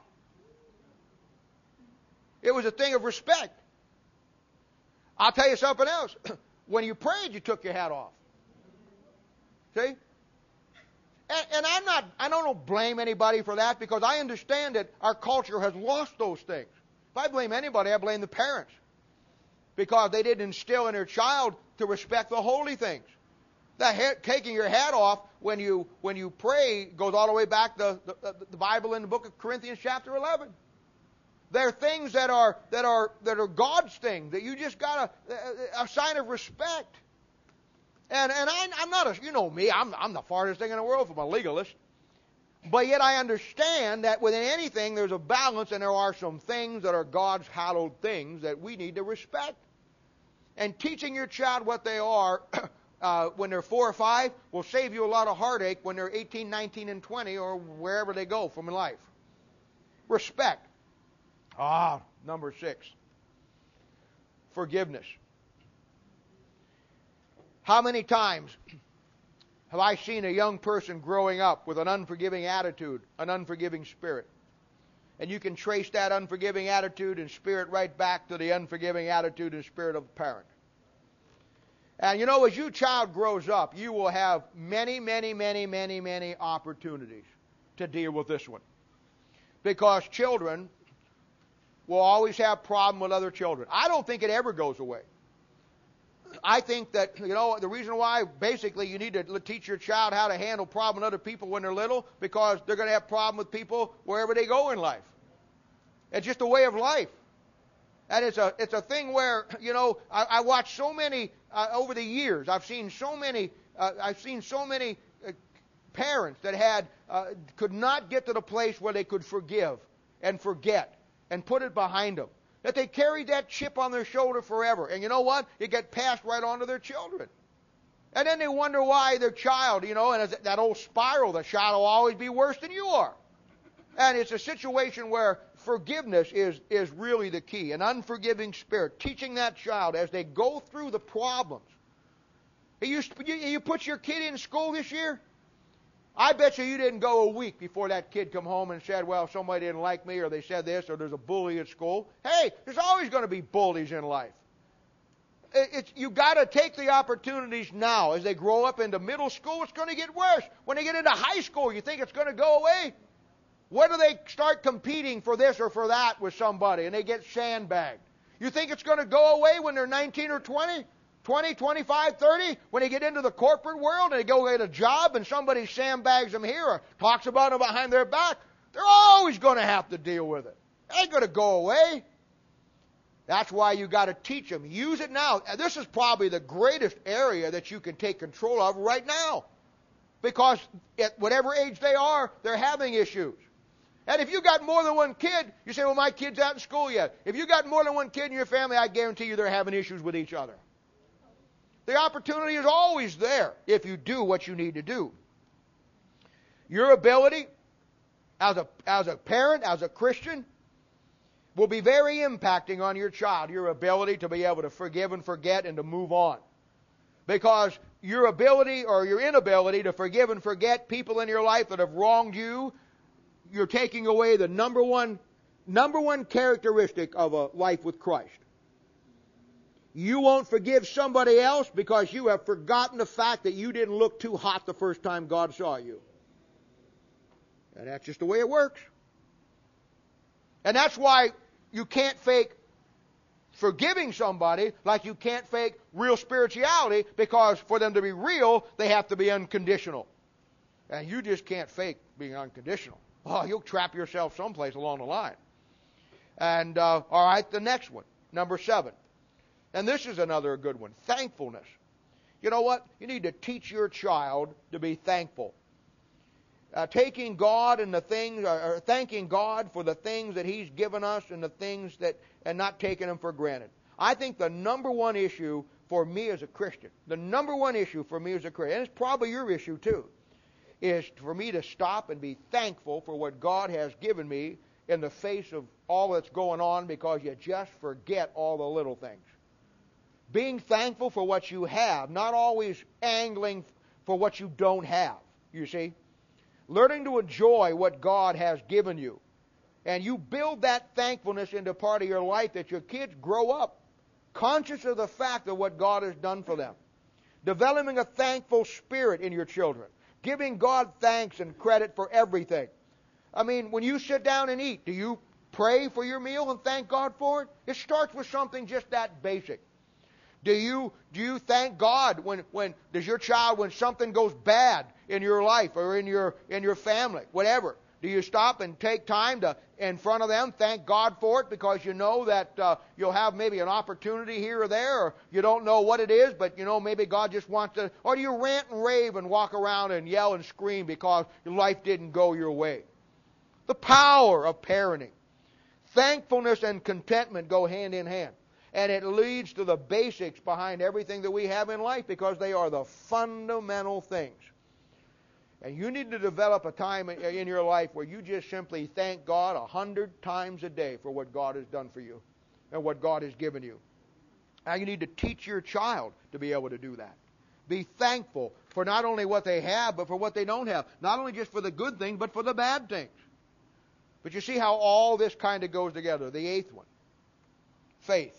Speaker 1: It was a thing of respect. I'll tell you something else. When you prayed, you took your hat off. See? And, and I'm not, I don't blame anybody for that because I understand that our culture has lost those things. If I blame anybody, I blame the parents because they didn't instill in their child to respect the holy things. That hat, taking your hat off when you when you pray goes all the way back to the, the, the Bible in the book of Corinthians chapter eleven. There are things that are that are that are God's things that you just got a, a sign of respect. And and I, I'm not a, you know me, I'm I'm the farthest thing in the world from a legalist. But yet I understand that within anything there's a balance, and there are some things that are God's hallowed things that we need to respect. And teaching your child what they are uh, when they're four or five will save you a lot of heartache when they're eighteen, nineteen, and twenty, or wherever they go from life. Respect. Ah, number six. Forgiveness. How many times have I seen a young person growing up with an unforgiving attitude, an unforgiving spirit? And you can trace that unforgiving attitude and spirit right back to the unforgiving attitude and spirit of the parent. And you know, as your child grows up, you will have many, many, many, many, many opportunities to deal with this one. Because children will always have problem with other children. I don't think it ever goes away. I think that, you know, the reason why basically you need to teach your child how to handle problem with other people when they're little, because they're going to have problem with people wherever they go in life. It's just a way of life. And it's a it's a thing where, you know, I, I watch so many, uh, over the years, I've seen so many, uh, I've seen so many uh, parents that had, uh, could not get to the place where they could forgive and forget and put it behind them. That they carried that chip on their shoulder forever. And you know what? It get passed right on to their children. And then they wonder why their child, you know, and it's that old spiral, the child will always be worse than you are. And it's a situation where forgiveness is, is really the key. An unforgiving spirit. Teaching that child as they go through the problems. You, you, you put your kid in school this year? I bet you you didn't go a week before that kid come home and said, well, somebody didn't like me, or they said this, or there's a bully at school. Hey, there's always going to be bullies in life. It's, you've got to take the opportunities now. As they grow up into middle school, it's going to get worse. When they get into high school, you think it's going to go away? When do they start competing for this or for that with somebody, and they get sandbagged? You think it's going to go away when they're nineteen or twenty? twenty, twenty-five, thirty? When they get into the corporate world and they go get a job and somebody sandbags them here or talks about them behind their back? They're always going to have to deal with it. It ain't going to go away. That's why you got to teach them. Use it now. This is probably the greatest area that you can take control of right now. Because at whatever age they are, they're having issues. And if you got more than one kid, you say, well, my kid's out in school yet. If you got more than one kid in your family, I guarantee you they're having issues with each other. The opportunity is always there if you do what you need to do. Your ability as a, as a parent, as a Christian, will be very impacting on your child. Your ability to be able to forgive and forget and to move on. Because your ability or your inability to forgive and forget people in your life that have wronged you, you're taking away the number one, number one characteristic of a life with Christ. You won't forgive somebody else because you have forgotten the fact that you didn't look too hot the first time God saw you. And that's just the way it works. And that's why you can't fake forgiving somebody like you can't fake real spirituality, because for them to be real, they have to be unconditional. And you just can't fake being unconditional. Oh, you'll trap yourself someplace along the line. And, uh, all right, the next one, number seven. And this is another good one, thankfulness. You know what? You need to teach your child to be thankful. Uh, taking God and the things, or, or thanking God for the things that He's given us and the things that, and not taking them for granted. I think the number one issue for me as a Christian, the number one issue for me as a Christian, and it's probably your issue too, is for me to stop and be thankful for what God has given me in the face of all that's going on, because you just forget all the little things. Being thankful for what you have, not always angling for what you don't have, you see. Learning to enjoy what God has given you. And you build that thankfulness into part of your life, that your kids grow up conscious of the fact of what God has done for them. Developing a thankful spirit in your children. Giving God thanks and credit for everything. I mean, when you sit down and eat, do you pray for your meal and thank God for it? It starts with something just that basic. Do you do you thank God when when does your child, when something goes bad in your life or in your in your family, whatever? Do you stop and take time to, in front of them, thank God for it, because you know that uh, you'll have maybe an opportunity here or there, or you don't know what it is, but you know maybe God just wants to, or do you rant and rave and walk around and yell and scream because your life didn't go your way? The power of parenting. Thankfulness and contentment go hand in hand. And it leads to the basics behind everything that we have in life, because they are the fundamental things. And you need to develop a time in your life where you just simply thank God a hundred times a day for what God has done for you and what God has given you. Now you need to teach your child to be able to do that. Be thankful for not only what they have, but for what they don't have. Not only just for the good things, but for the bad things. But you see how all this kind of goes together. The eighth one, faith.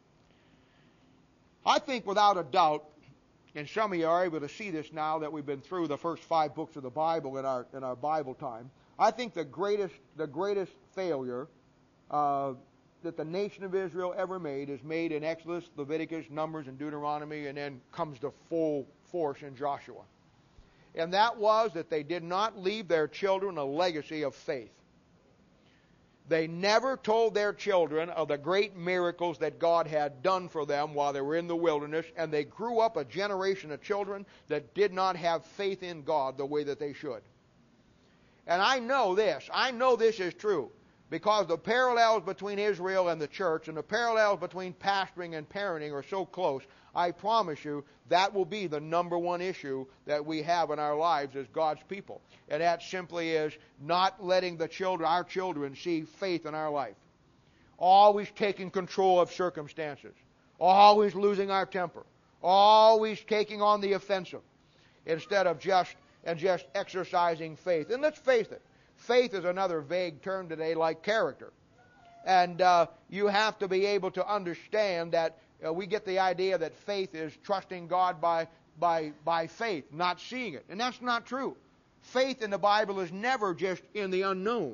Speaker 1: I think without a doubt, and some of you are able to see this now that we've been through the first five books of the Bible in our in our Bible time, I think the greatest the greatest failure uh, that the nation of Israel ever made is made in Exodus, Leviticus, Numbers, and Deuteronomy, and then comes to full force in Joshua. And that was that they did not leave their children a legacy of faith. They never told their children of the great miracles that God had done for them while they were in the wilderness, and they grew up a generation of children that did not have faith in God the way that they should. And I know this. I know this is true, because the parallels between Israel and the church and the parallels between pastoring and parenting are so close. I promise you that will be the number one issue that we have in our lives as God's people. And that simply is not letting the children, our children, see faith in our life. Always taking control of circumstances. Always losing our temper. Always taking on the offensive. Instead of just, and just exercising faith. And let's face it, faith is another vague term today, like character. And uh, you have to be able to understand that Uh, we get the idea that faith is trusting God by, by, by faith, not seeing it. And that's not true. Faith in the Bible is never just in the unknown.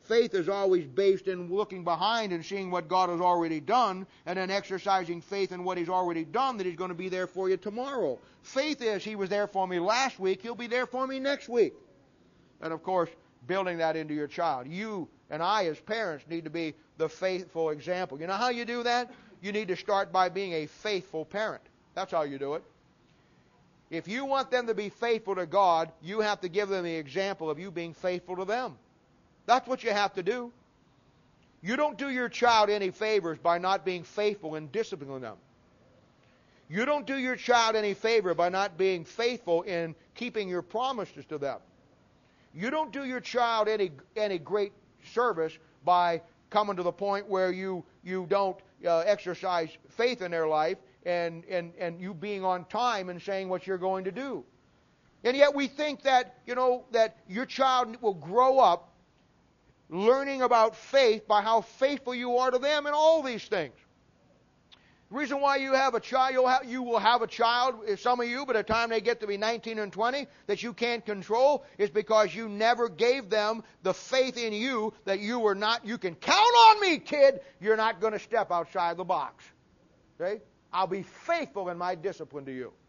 Speaker 1: Faith is always based in looking behind and seeing what God has already done, and then exercising faith in what He's already done, that He's going to be there for you tomorrow. Faith is, He was there for me last week, He'll be there for me next week. And of course, building that into your child. You and I as parents need to be the faithful example. You know how you do that? You need to start by being a faithful parent. That's how you do it. If you want them to be faithful to God, you have to give them the example of you being faithful to them. That's what you have to do. You don't do your child any favors by not being faithful in disciplining them. You don't do your child any favor by not being faithful in keeping your promises to them. You don't do your child any any great service by coming to the point where you you don't uh, exercise faith in their life and, and, and you being on time and saying what you're going to do. And yet we think that, you know, that your child will grow up learning about faith by how faithful you are to them in all these things. The reason why you have a child, you'll have, you will have a child, some of you, by the time they get to be nineteen and twenty, that you can't control, is because you never gave them the faith in you that you were not, you can count on me, kid, you're not going to step outside the box. Okay? I'll be faithful in my discipline to you.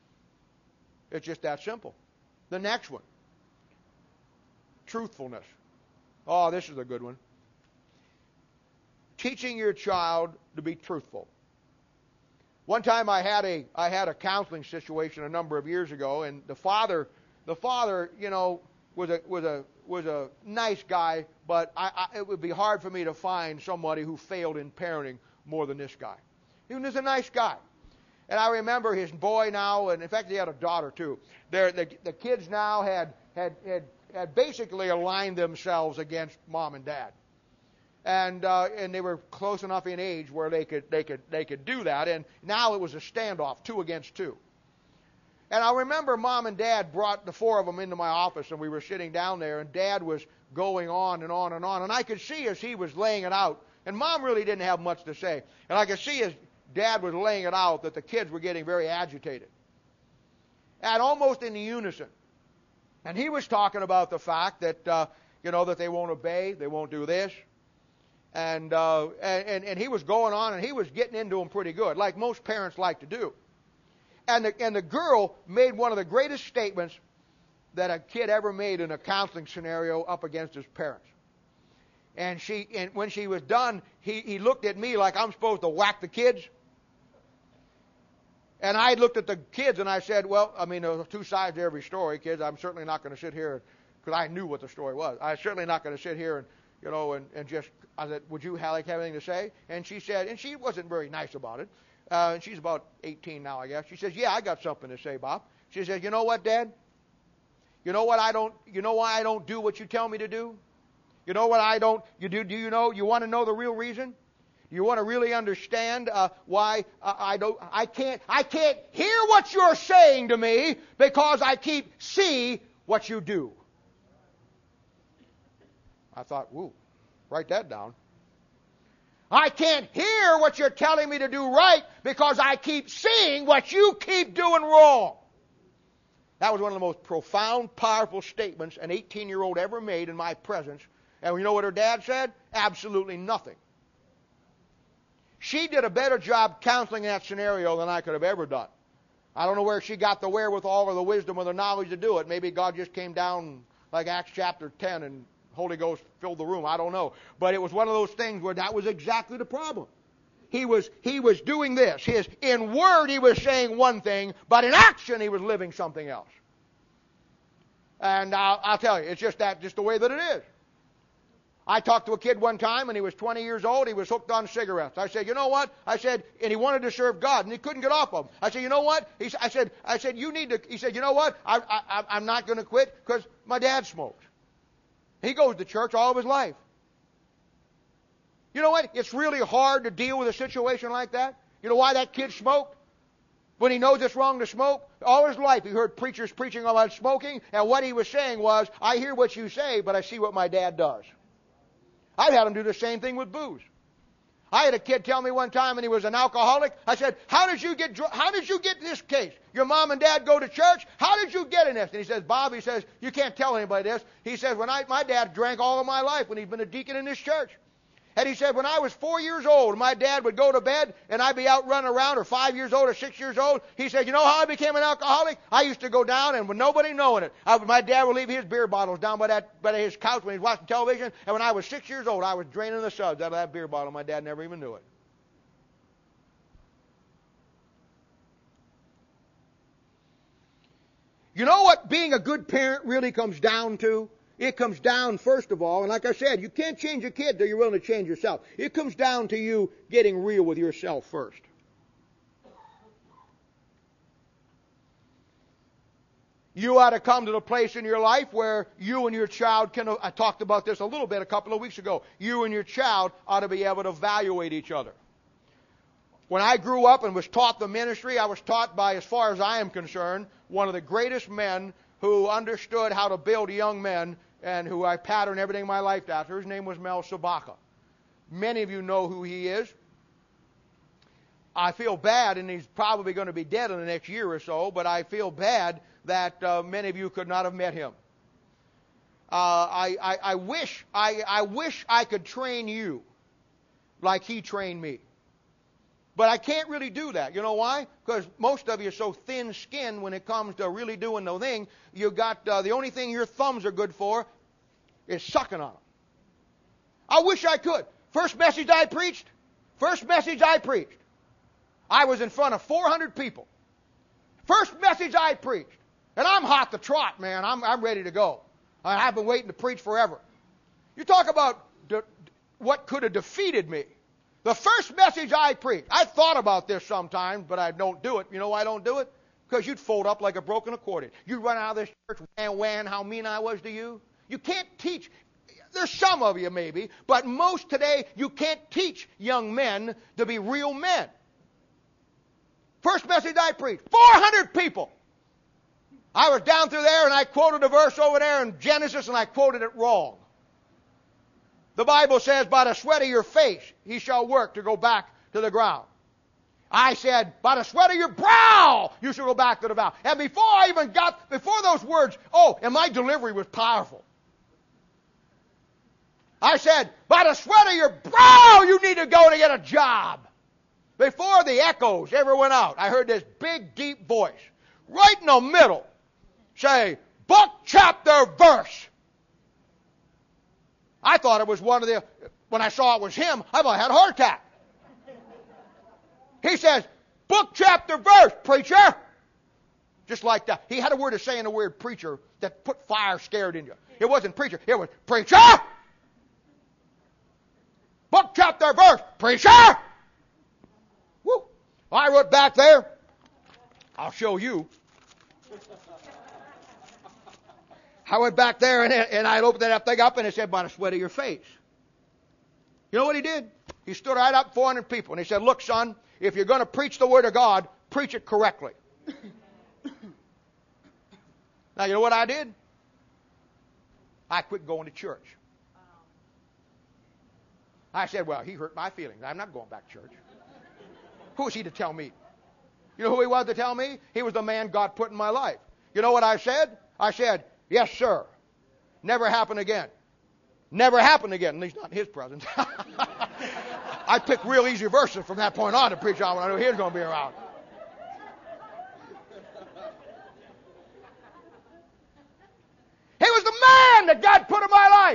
Speaker 1: It's just that simple. The next one. Truthfulness. Oh, this is a good one. Teaching your child to be truthful. One time I had a I had a counseling situation a number of years ago, and the father the father, you know, was a was a was a nice guy, but I, I, it would be hard for me to find somebody who failed in parenting more than this guy. He was a nice guy. And I remember his boy now, and in fact he had a daughter too. They're, the the kids now had had had had basically aligned themselves against mom and dad, and uh, and they were close enough in age where they could they could they could do that. And now it was a standoff, two against two. And I remember mom and dad brought the four of them into my office, and we were sitting down there, and dad was going on and on and on, and I could see as he was laying it out, and mom really didn't have much to say, and I could see as dad was laying it out that the kids were getting very agitated, and almost in unison. And he was talking about the fact that, uh, you know, that they won't obey, they won't do this. And, uh, and and he was going on, and he was getting into them pretty good, like most parents like to do. And the, and the girl made one of the greatest statements that a kid ever made in a counseling scenario up against his parents. And she, and when she was done, he, he looked at me like I'm supposed to whack the kids. And I looked at the kids and I said, well, I mean, there's two sides to every story, kids. I'm certainly not going to sit here, because I knew what the story was. I'm certainly not going to sit here and, you know, and, and just, I said, would you like have anything to say? And she said, and she wasn't very nice about it. Uh, and she's about eighteen now, I guess. She says, yeah, I got something to say, Bob. She says, you know what, Dad? You know what I don't, you know why I don't do what you tell me to do? You know what I don't, you do, do you know, you want to know the real reason? You want to really understand uh, why uh, I don't, I can't, I can't hear what you're saying to me because I keep see what you do. I thought, woo, write that down. I can't hear what you're telling me to do right because I keep seeing what you keep doing wrong. That was one of the most profound, powerful statements an eighteen-year-old ever made in my presence. And you know what her dad said? Absolutely nothing. She did a better job counseling that scenario than I could have ever done. I don't know where she got the wherewithal or the wisdom or the knowledge to do it. Maybe God just came down like Acts chapter ten and Holy Ghost filled the room. I don't know. But it was one of those things where that was exactly the problem. He was, he was doing this. His, in word he was saying one thing, but in action he was living something else. And I'll, I'll tell you, it's just that, just the way that it is. I talked to a kid one time, and he was twenty years old. He was hooked on cigarettes. I said, you know what? I said, and he wanted to serve God, and he couldn't get off of them. I said, you know what? He, I said, I said, you need to. He said, you know what? I, I, I'm not going to quit because my dad smoked. He goes to church all of his life. You know what? It's really hard to deal with a situation like that. You know why that kid smoked? When he knows it's wrong to smoke, all his life he heard preachers preaching about smoking, and what he was saying was, I hear what you say, but I see what my dad does. I've had him do the same thing with booze. I had a kid tell me one time, and he was an alcoholic. I said, how did you get dr- how did you get this case? Your mom and dad go to church? How did you get in this? And he says, Bob, he says, you can't tell anybody this. He says, when I, my dad drank all of my life when he'd been a deacon in this church. And he said, when I was four years old, my dad would go to bed, and I'd be out running around, or five years old, or six years old. He said, you know how I became an alcoholic? I used to go down, and with nobody knowing it, I, my dad would leave his beer bottles down by, that, by his couch when he was watching television, and when I was six years old, I was draining the suds out of that beer bottle. My dad never even knew it. You know what being a good parent really comes down to? It comes down, first of all, and like I said, you can't change a kid till you're willing to change yourself. It comes down to you getting real with yourself first. You ought to come to the place in your life where you and your child can, I talked about this a little bit a couple of weeks ago, you and your child ought to be able to evaluate each other. When I grew up and was taught the ministry, I was taught by, as far as I am concerned, one of the greatest men who understood how to build young men and who I patterned everything in my life after. His name was Mel Sabaka. Many of you know who he is. I feel bad, and he's probably going to be dead in the next year or so, but I feel bad that uh, many of you could not have met him. Uh, I, I, I wish I, I wish I could train you like he trained me. But I can't really do that. You know why? Because most of you are so thin-skinned when it comes to really doing the thing. You got uh, the only thing your thumbs are good for is sucking on them. I wish I could. First message I preached, first message I preached, I was in front of four hundred people. First message I preached. And I'm hot to trot, man. I'm, I'm ready to go. I've been waiting to preach forever. You talk about de- what could have defeated me. The first message I preached, I thought about this sometimes, but I don't do it. You know why I don't do it? Because you'd fold up like a broken accordion. You'd run out of this church, whan, whan, how mean I was to you. You can't teach. There's some of you maybe, but most today, you can't teach young men to be real men. First message I preached, four hundred people. I was down through there, and I quoted a verse over there in Genesis, and I quoted it wrong. The Bible says, by the sweat of your face, he shall work to go back to the ground. I said, by the sweat of your brow, you shall go back to the ground. And before I even got, before those words, oh, and my delivery was powerful. I said, by the sweat of your brow, you need to go to get a job. Before the echoes ever went out, I heard this big, deep voice, right in the middle, say, book, chapter, verse. I thought it was one of the, when I saw it was him, I thought I had a heart attack. He says, book, chapter, verse, preacher. Just like that. He had a word of saying the word preacher that put fire scared in you. It wasn't preacher, it was preacher. Book, chapter, verse, preacher. Woo. I wrote back there, I'll show you. I went back there and, and I opened that thing up and it said, by the sweat of your face. You know what he did? He stood right up, four hundred people, and he said, look, son, if you're going to preach the Word of God, preach it correctly. Now, you know what I did? I quit going to church. I said, well, he hurt my feelings. I'm not going back to church. Who is he to tell me? You know who he was to tell me? He was the man God put in my life. You know what I said? I said, yes, sir. Never happen again. Never happen again, at least not in his presence. I picked real easy verses from that point on to preach on when I knew he was going to be around. He was the man that God put in my life.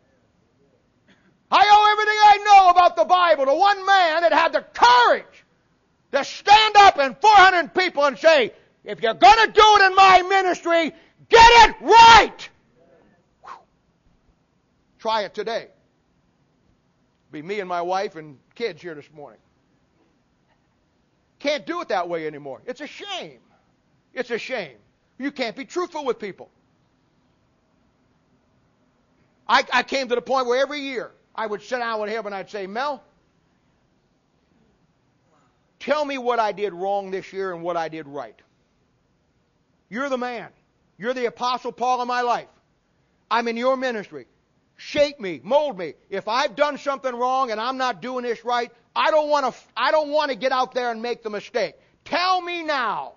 Speaker 1: I owe everything I know about the Bible to one man that had the courage to stand up in four hundred people and say, if you're going to do it in my ministry, get it right. Whew. Try it today. Be me and my wife and kids here this morning. Can't do it that way anymore. It's a shame. It's a shame. You can't be truthful with people. I, I came to the point where every year I would sit down with him and I'd say, Mel, tell me what I did wrong this year and what I did right. You're the man. You're the Apostle Paul of my life. I'm in your ministry. shape me, mold me. If I've done something wrong and I'm not doing this right, I don't want to I don't want to get out there and make the mistake. Tell me now.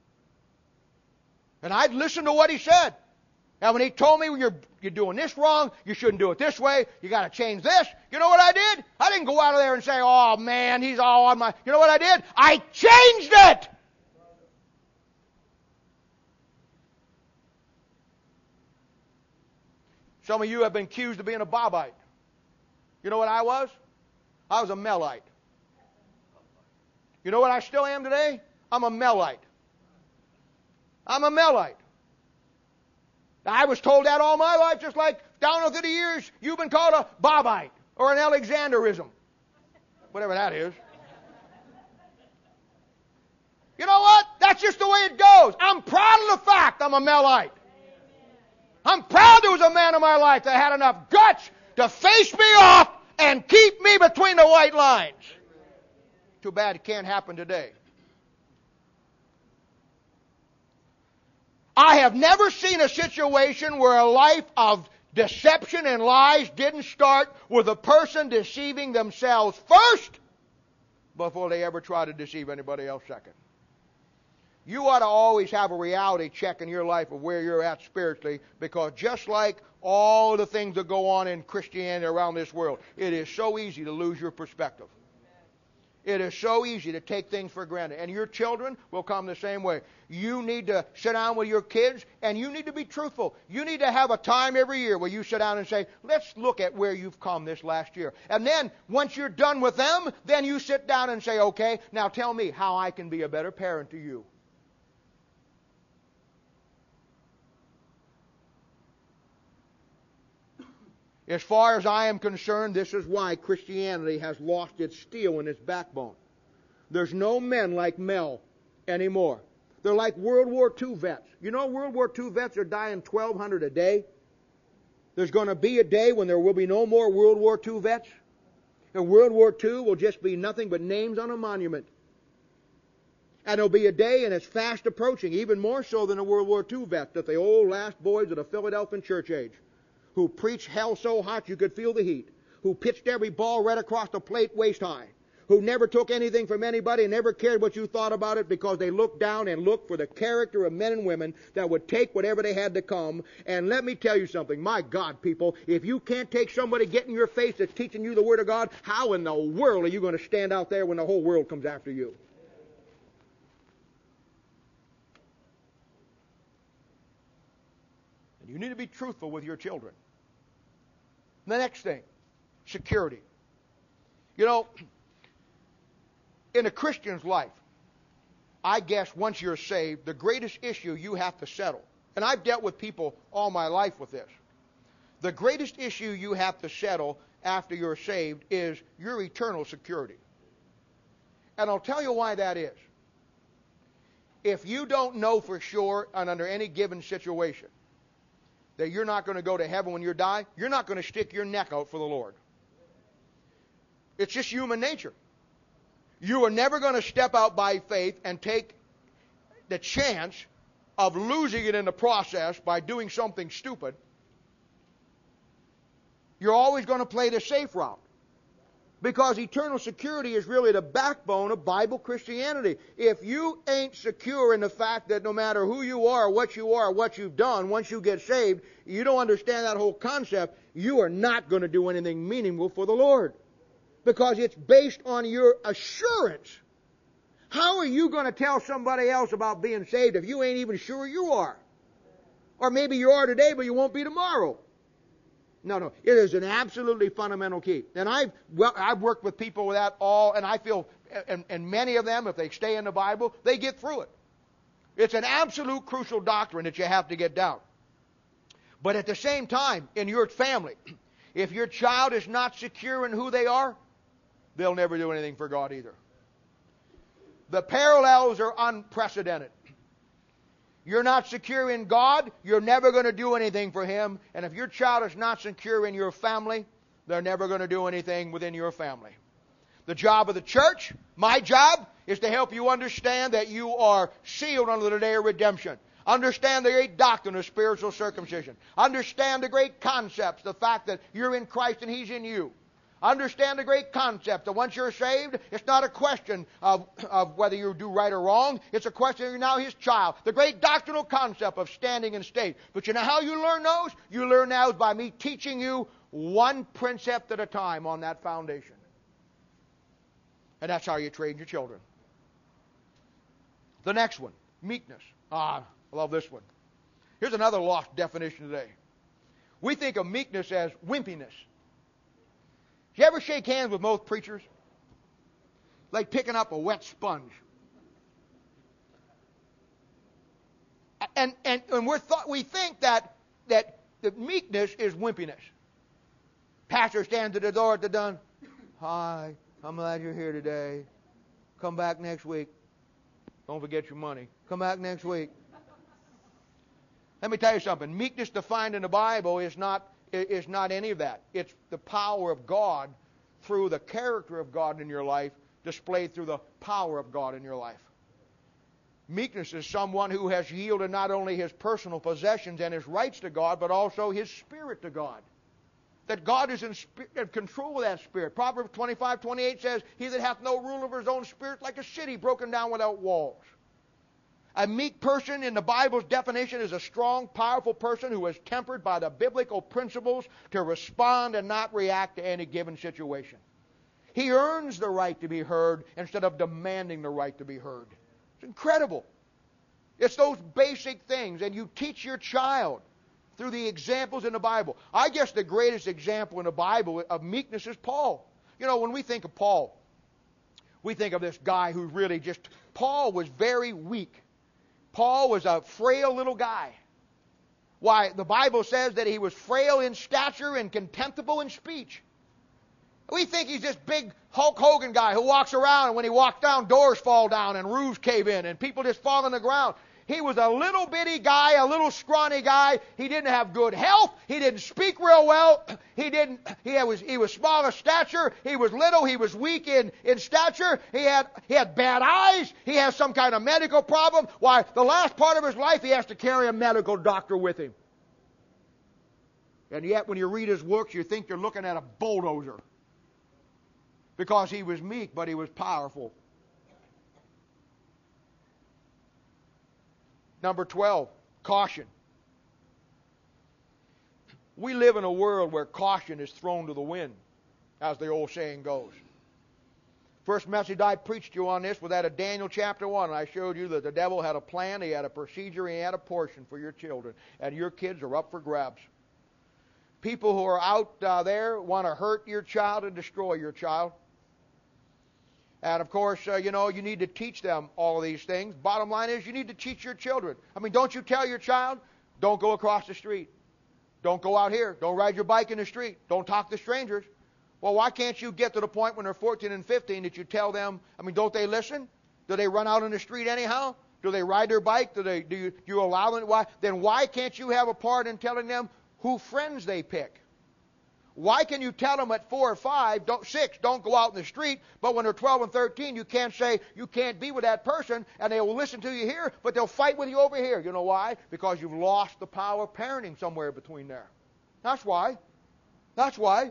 Speaker 1: And I'd listen to what he said. And when he told me, you're, you're doing this wrong, you shouldn't do it this way, you got to change this, you know what I did? I didn't go out of there and say, oh man, he's all on my... You know what I did? I changed it! Some of you have been accused of being a Bobite. You know what I was? I was a Melite. You know what I still am today? I'm a Melite. I'm a Melite. I was told that all my life, just like down through the years, you've been called a Bobite or an Alexanderism. Whatever that is. You know what? That's just the way it goes. I'm proud of the fact I'm a Melite. I'm proud there was a man in my life that had enough guts to face me off and keep me between the white lines. Too bad it can't happen today. I have never seen a situation where a life of deception and lies didn't start with a person deceiving themselves first before they ever try to deceive anybody else second. You ought to always have a reality check in your life of where you're at spiritually, because just like all the things that go on in Christianity around this world, it is so easy to lose your perspective. It is so easy to take things for granted. And your children will come the same way. You need to sit down with your kids and you need to be truthful. You need to have a time every year where you sit down and say, let's look at where you've come this last year. And then once you're done with them, then you sit down and say, okay, now tell me how I can be a better parent to you. As far as I am concerned, this is why Christianity has lost its steel and its backbone. There's no men like Mel anymore. They're like World War Two vets. You know, World War Two vets are dying twelve hundred a day. There's going to be a day when there will be no more World War Two vets. And World War Two will just be nothing but names on a monument. And there'll be a day, and it's fast approaching, even more so than the World War Two vets, that the old last boys of the Philadelphian church age, who preached hell so hot you could feel the heat, who pitched every ball right across the plate waist high, who never took anything from anybody and never cared what you thought about it, because they looked down and looked for the character of men and women that would take whatever they had to come. And let me tell you something, my God, people, if you can't take somebody getting in your face that's teaching you the Word of God, how in the world are you going to stand out there when the whole world comes after you? And you need to be truthful with your children. The next thing, security. You know, in a Christian's life, I guess once you're saved, the greatest issue you have to settle, and I've dealt with people all my life with this, the greatest issue you have to settle after you're saved is your eternal security. And I'll tell you why that is. If you don't know for sure and under any given situation that you're not going to go to heaven when you die, you're not going to stick your neck out for the Lord. It's just human nature. You are never going to step out by faith and take the chance of losing it in the process by doing something stupid. You're always going to play the safe route. Because eternal security is really the backbone of Bible Christianity. If you ain't secure in the fact that no matter who you are, what you are, what you've done, once you get saved, you don't understand that whole concept, you are not going to do anything meaningful for the Lord. Because it's based on your assurance. How are you going to tell somebody else about being saved if you ain't even sure you are? Or maybe you are today, but you won't be tomorrow. No, no. It is an absolutely fundamental key. And I've, well, I've worked with people with that all, and I feel, and, and many of them, if they stay in the Bible, they get through it. It's an absolute crucial doctrine that you have to get down. But at the same time, in your family, if your child is not secure in who they are, they'll never do anything for God either. The parallels are unprecedented. You're not secure in God, you're never going to do anything for Him. And if your child is not secure in your family, they're never going to do anything within your family. The job of the church, my job, is to help you understand that you are sealed under the day of redemption. Understand the great doctrine of spiritual circumcision. Understand the great concepts, the fact that you're in Christ and He's in you. Understand the great concept that once you're saved, it's not a question of, of whether you do right or wrong. It's a question of you're now His child. The great doctrinal concept of standing in state. But you know how you learn those? You learn those by me teaching you one precept at a time on that foundation. And that's how you train your children. The next one, meekness. Ah, I love this one. Here's another lost definition today. We think of meekness as wimpiness. You ever shake hands with most preachers? Like picking up a wet sponge. And and, and we're th- we think that that the meekness is wimpiness. Pastor stands at the door at the done. Hi, I'm glad you're here today. Come back next week. Don't forget your money. Come back next week. Let me tell you something. Meekness defined in the Bible is not is not any of that. It's the power of God through the character of God in your life, displayed through the power of God in your life. Meekness is someone who has yielded not only his personal possessions and his rights to God, but also his spirit to God. That God is in, spirit, in control of that spirit. Proverbs twenty-five twenty-eight says, He that hath no rule over his own spirit, like a city broken down without walls. A meek person in the Bible's definition is a strong, powerful person who is tempered by the biblical principles to respond and not react to any given situation. He earns the right to be heard instead of demanding the right to be heard. It's incredible. It's those basic things, and you teach your child through the examples in the Bible. I guess the greatest example in the Bible of meekness is Paul. You know, when we think of Paul, we think of this guy who really just... Paul was very weak. Paul was a frail little guy. Why, the Bible says that he was frail in stature and contemptible in speech. We think he's this big Hulk Hogan guy who walks around, and when he walks down, doors fall down and roofs cave in and people just fall on the ground. He was a little bitty guy, a little scrawny guy. He didn't have good health. He didn't speak real well. He didn't. He was. He was small of stature. He was little. He was weak in, in stature. He had. He had bad eyes. He has some kind of medical problem. Why? The last part of his life, he has to carry a medical doctor with him. And yet, when you read his works, you think you're looking at a bulldozer, because he was meek, but he was powerful. Number twelve, caution. We live in a world where caution is thrown to the wind, as the old saying goes. First message I preached to you on this was out of Daniel chapter one, and I showed you that the devil had a plan, he had a procedure, and he had a portion for your children. And your kids are up for grabs. People who are out uh, there want to hurt your child and destroy your child. And, of course, uh, you know, you need to teach them all of these things. Bottom line is you need to teach your children. I mean, don't you tell your child, don't go across the street. Don't go out here. Don't ride your bike in the street. Don't talk to strangers. Well, why can't you get to the point when they're fourteen and fifteen that you tell them, I mean, don't they listen? Do they run out in the street anyhow? Do they ride their bike? Do they? Do you, do you allow them? Why? Then why can't you have a part in telling them who friends they pick? Why can you tell them at four or five, don't, six, don't go out in the street, but when they're twelve and thirteen, you can't say you can't be with that person, and they will listen to you here, but they'll fight with you over here. You know why? Because you've lost the power of parenting somewhere between there. That's why. That's why.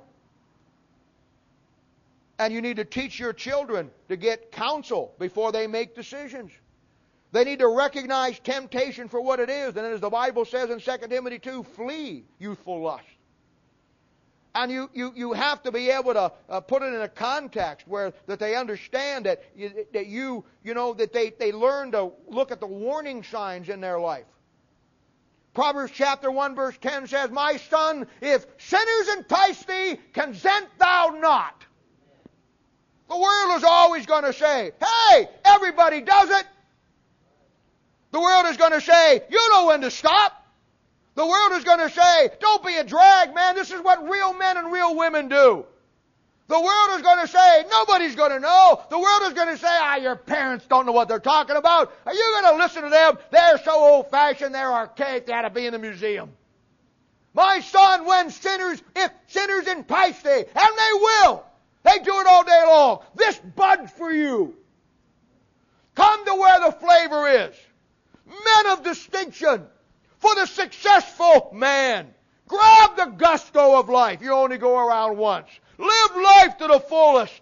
Speaker 1: And you need to teach your children to get counsel before they make decisions. They need to recognize temptation for what it is. And as the Bible says in Second Timothy two, flee youthful lust. And you, you, you have to be able to uh, put it in a context where that they understand that you, that you you know that they, they learn to look at the warning signs in their life. Proverbs chapter one verse ten says, "My son, if sinners entice thee, consent thou not." The world is always going to say, "Hey, everybody does it." The world is going to say, "You know when to stop." The world is going to say, "Don't be a drag, man. This is what real men and real women do." The world is going to say, "Nobody's going to know." The world is going to say, "Ah, your parents don't know what they're talking about. Are you going to listen to them? They're so old-fashioned, they're archaic, they ought to be in the museum." My son, when sinners, if sinners entice thee, and they will, they do it all day long. This bud's for you. Come to where the flavor is. men of distinction, for the successful man. Grab the gusto of life. You only go around once. Live life to the fullest.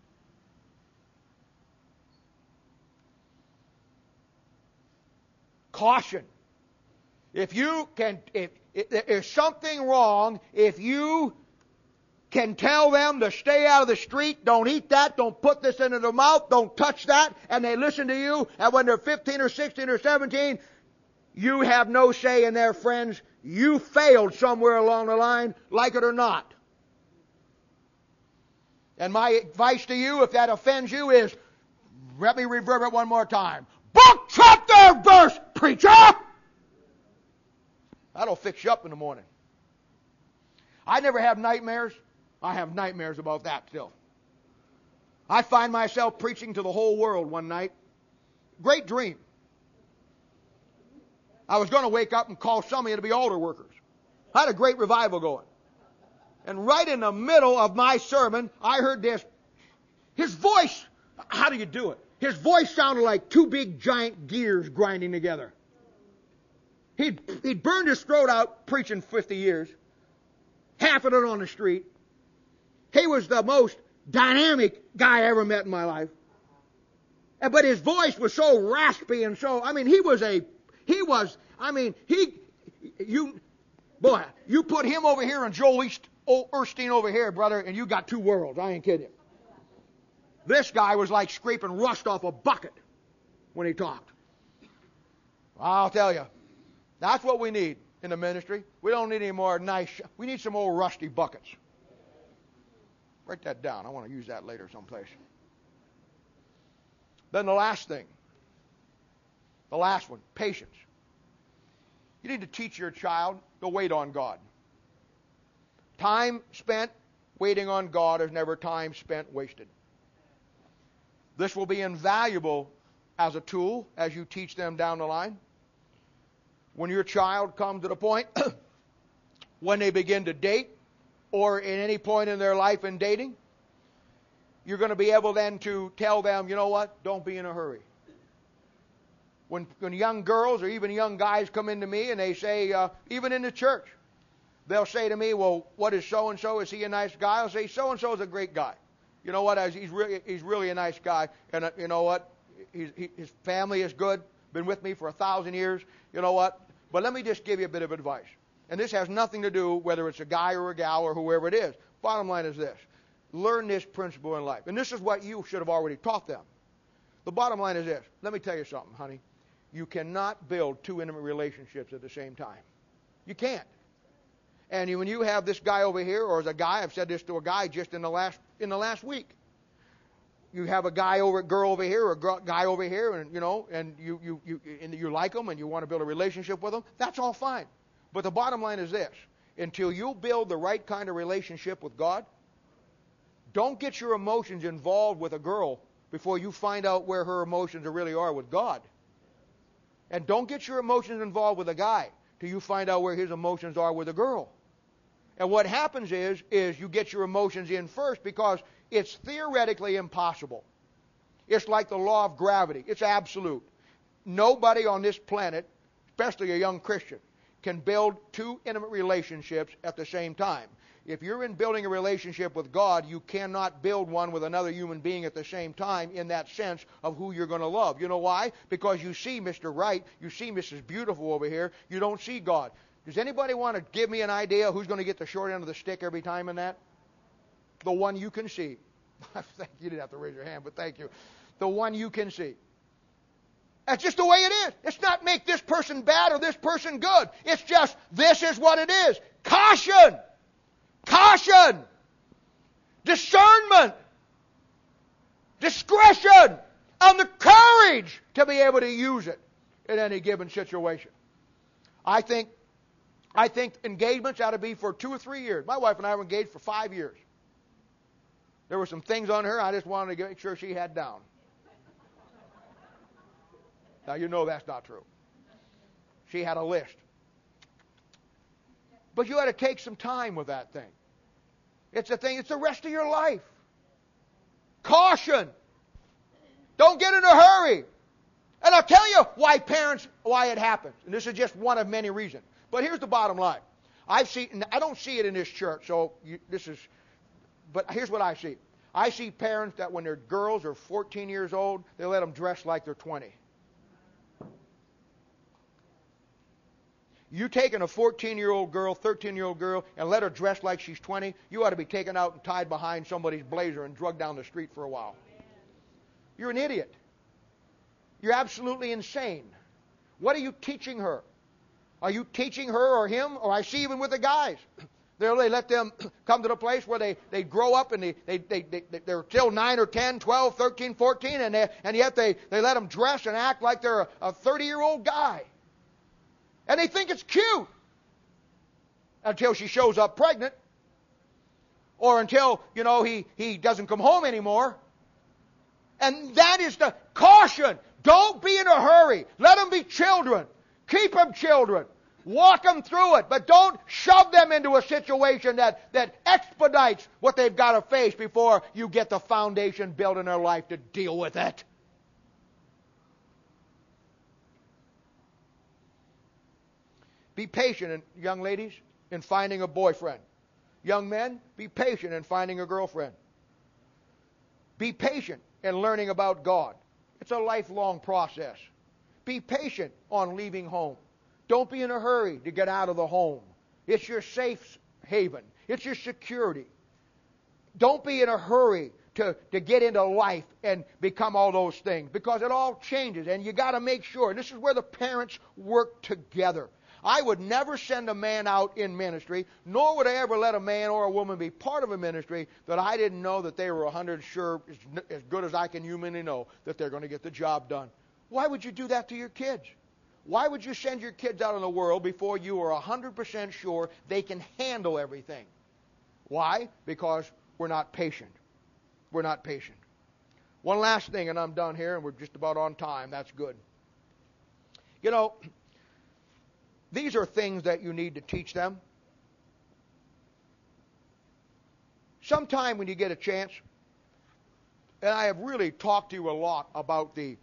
Speaker 1: Caution. If you can, if, if there's something wrong, if you can tell them to stay out of the street, don't eat that, don't put this into their mouth, don't touch that, and they listen to you, and when they're fifteen or sixteen or seventeen, you have no say in their friends. You failed somewhere along the line, like it or not. And my advice to you, if that offends you, is, let me reverb it one more time. Book, chapter, verse, preacher! That'll fix you up in the morning. I never have nightmares. I have nightmares about that still. I find myself preaching to the whole world one night. Great dream. I was going to wake up and call some of you to be altar workers. I had a great revival going. And right in the middle of my sermon, I heard this. His voice, how do you do it? His voice sounded like two big giant gears grinding together. He'd, he'd burned his throat out preaching fifty years. Half of it on the street. He was the most dynamic guy I ever met in my life. But his voice was so raspy and so, I mean, he was a, he was, I mean, he, you, boy, you put him over here and Joel East, Osteen over here, brother, and you got two worlds. I ain't kidding you. This guy was like scraping rust off a bucket when he talked. I'll tell you, that's what we need in the ministry. We don't need any more nice, we need some old rusty buckets. Write that down. I want to use that later someplace. Then the last thing, the last one, patience. You need to teach your child to wait on God. Time spent waiting on God is never time spent wasted. This will be invaluable as a tool as you teach them down the line. When your child comes to the point when they begin to date, or at any point in their life in dating, you're going to be able then to tell them, you know what, don't be in a hurry. When, when young girls or even young guys come into me and they say, uh, even in the church, they'll say to me, well, what is so-and-so? Is he a nice guy? I'll say, so-and-so is a great guy. You know what, he's really, he's really a nice guy. And uh, you know what, he's, he, his family is good, been with me for a thousand years. You know what, but let me just give you a bit of advice. And this has nothing to do whether it's a guy or a gal or whoever it is. Bottom line is this. Learn this principle in life. And this is what you should have already taught them. The bottom line is this. Let me tell you something, honey. You cannot build two intimate relationships at the same time. You can't. And when you have this guy over here, or as a guy, I've said this to a guy just in the last in the last week. You have a guy over, girl over here, or a guy over here, and you know, and you you you and you like them, and you want to build a relationship with them. That's all fine. But the bottom line is this. Until you build the right kind of relationship with God, don't get your emotions involved with a girl before you find out where her emotions really are with God. And don't get your emotions involved with a guy till you find out where his emotions are with a girl. And what happens is, is you get your emotions in first because it's theoretically impossible. It's like the law of gravity. It's absolute. Nobody on this planet, especially a young Christian, can build two intimate relationships at the same time. If you're in building a relationship with God, you cannot build one with another human being at the same time in that sense of who you're going to love. You know why? Because you see Mister Right, you see Missus Beautiful over here, you don't see God. Does anybody want to give me an idea who's going to get the short end of the stick every time in that? The one you can see. You didn't have to raise your hand, but thank you. The one you can see. That's just the way it is. It's not make this person bad or this person good. It's just this is what it is. Caution! Caution! Discernment! Discretion! And the courage to be able to use it in any given situation. I think I think engagements ought to be for two or three years. My wife and I were engaged for five years. There were some things on her I just wanted to make sure she had down. Now, you know that's not true. She had a list. But you had to take some time with that thing. It's a thing, it's the rest of your life. Caution. Don't get in a hurry. And I'll tell you why parents, why it happens. And this is just one of many reasons. But here's the bottom line. I see, I don't see it in this church, so you, this is, but here's what I see. I see parents that when their girls are fourteen years old, they let them dress like they're twenty. You taking a fourteen-year-old girl, thirteen-year-old girl, and let her dress like she's twenty, you ought to be taken out and tied behind somebody's blazer and drugged down the street for a while. You're an idiot. You're absolutely insane. What are you teaching her? Are you teaching her or him? Or I see even with the guys. They let them come to the place where they, they grow up and they, they, they, they, they're still nine or ten, twelve, thirteen, fourteen, and, they, and yet they, they let them dress and act like they're a thirty-year-old guy. And they think it's cute until she shows up pregnant, or until, you know, he, he doesn't come home anymore. And that is the caution. Don't be in a hurry. Let them be children. Keep them children. Walk them through it. But don't shove them into a situation that, that expedites what they've got to face before you get the foundation built in their life to deal with it. Be patient, young ladies, in finding a boyfriend. Young men, be patient in finding a girlfriend. Be patient in learning about God. It's a lifelong process. Be patient on leaving home. Don't be in a hurry to get out of the home. It's your safe haven. It's your security. Don't be in a hurry to, to get into life and become all those things, because it all changes, and you got to make sure. And this is where the parents work together. I would never send a man out in ministry, nor would I ever let a man or a woman be part of a ministry that I didn't know that they were one hundred sure, as, as good as I can humanly know, that they're going to get the job done. Why would you do that to your kids? Why would you send your kids out in the world before you are one hundred percent sure they can handle everything? Why? Because we're not patient. We're not patient. One last thing, and I'm done here, and we're just about on time. That's good. You know, these are things that you need to teach them. Sometime when you get a chance, and I have really talked to you a lot about the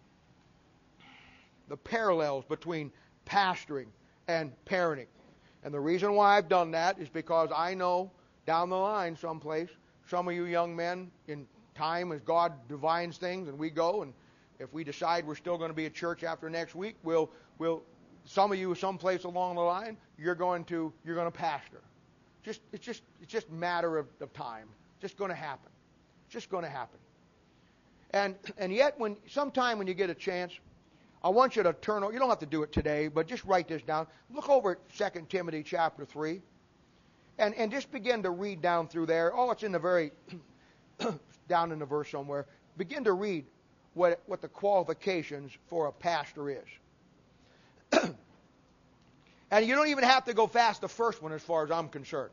Speaker 1: the parallels between pastoring and parenting. And the reason why I've done that is because I know down the line someplace, some of you young men, in time as God divines things and we go, and if we decide we're still going to be at church after next week, we'll, we'll, some of you someplace along the line, you're going to, you're going to pastor. Just, it's just, it's just a matter of, of time. It's just going to happen. It's just going to happen. And, and yet, when, sometime when you get a chance, I want you to turn over. You don't have to do it today, but just write this down. Look over at Second Timothy chapter three. And, and just begin to read down through there. Oh, it's in the very, down in the verse somewhere. Begin to read what, what the qualifications for a pastor is. And you don't even have to go past the first one as far as I'm concerned.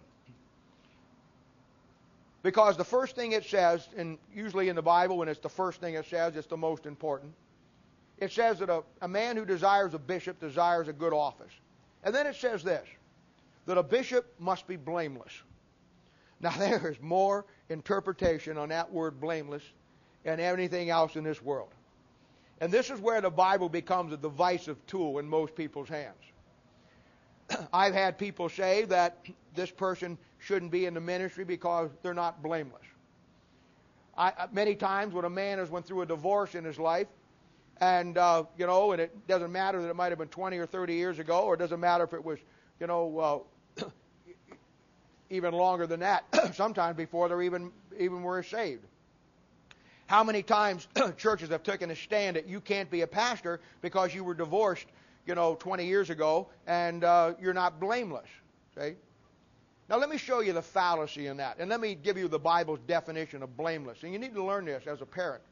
Speaker 1: Because the first thing it says, and usually in the Bible when it's the first thing it says, it's the most important. It says that a, a man who desires a bishop desires a good office. And then it says this, that a bishop must be blameless. Now there is more interpretation on that word blameless than anything else in this world. And this is where the Bible becomes a divisive tool in most people's hands. I've had people say that this person shouldn't be in the ministry because they're not blameless. I, many times when a man has went through a divorce in his life, and, uh, you know, and it doesn't matter that it might have been twenty or thirty years ago, or it doesn't matter if it was, you know, uh, even longer than that, sometimes before they even, even were saved. How many times churches have taken a stand that you can't be a pastor because you were divorced, you know, twenty years ago, and uh, you're not blameless, see? Now let me show you the fallacy in that, and let me give you the Bible's definition of blameless. And you need to learn this as a parent.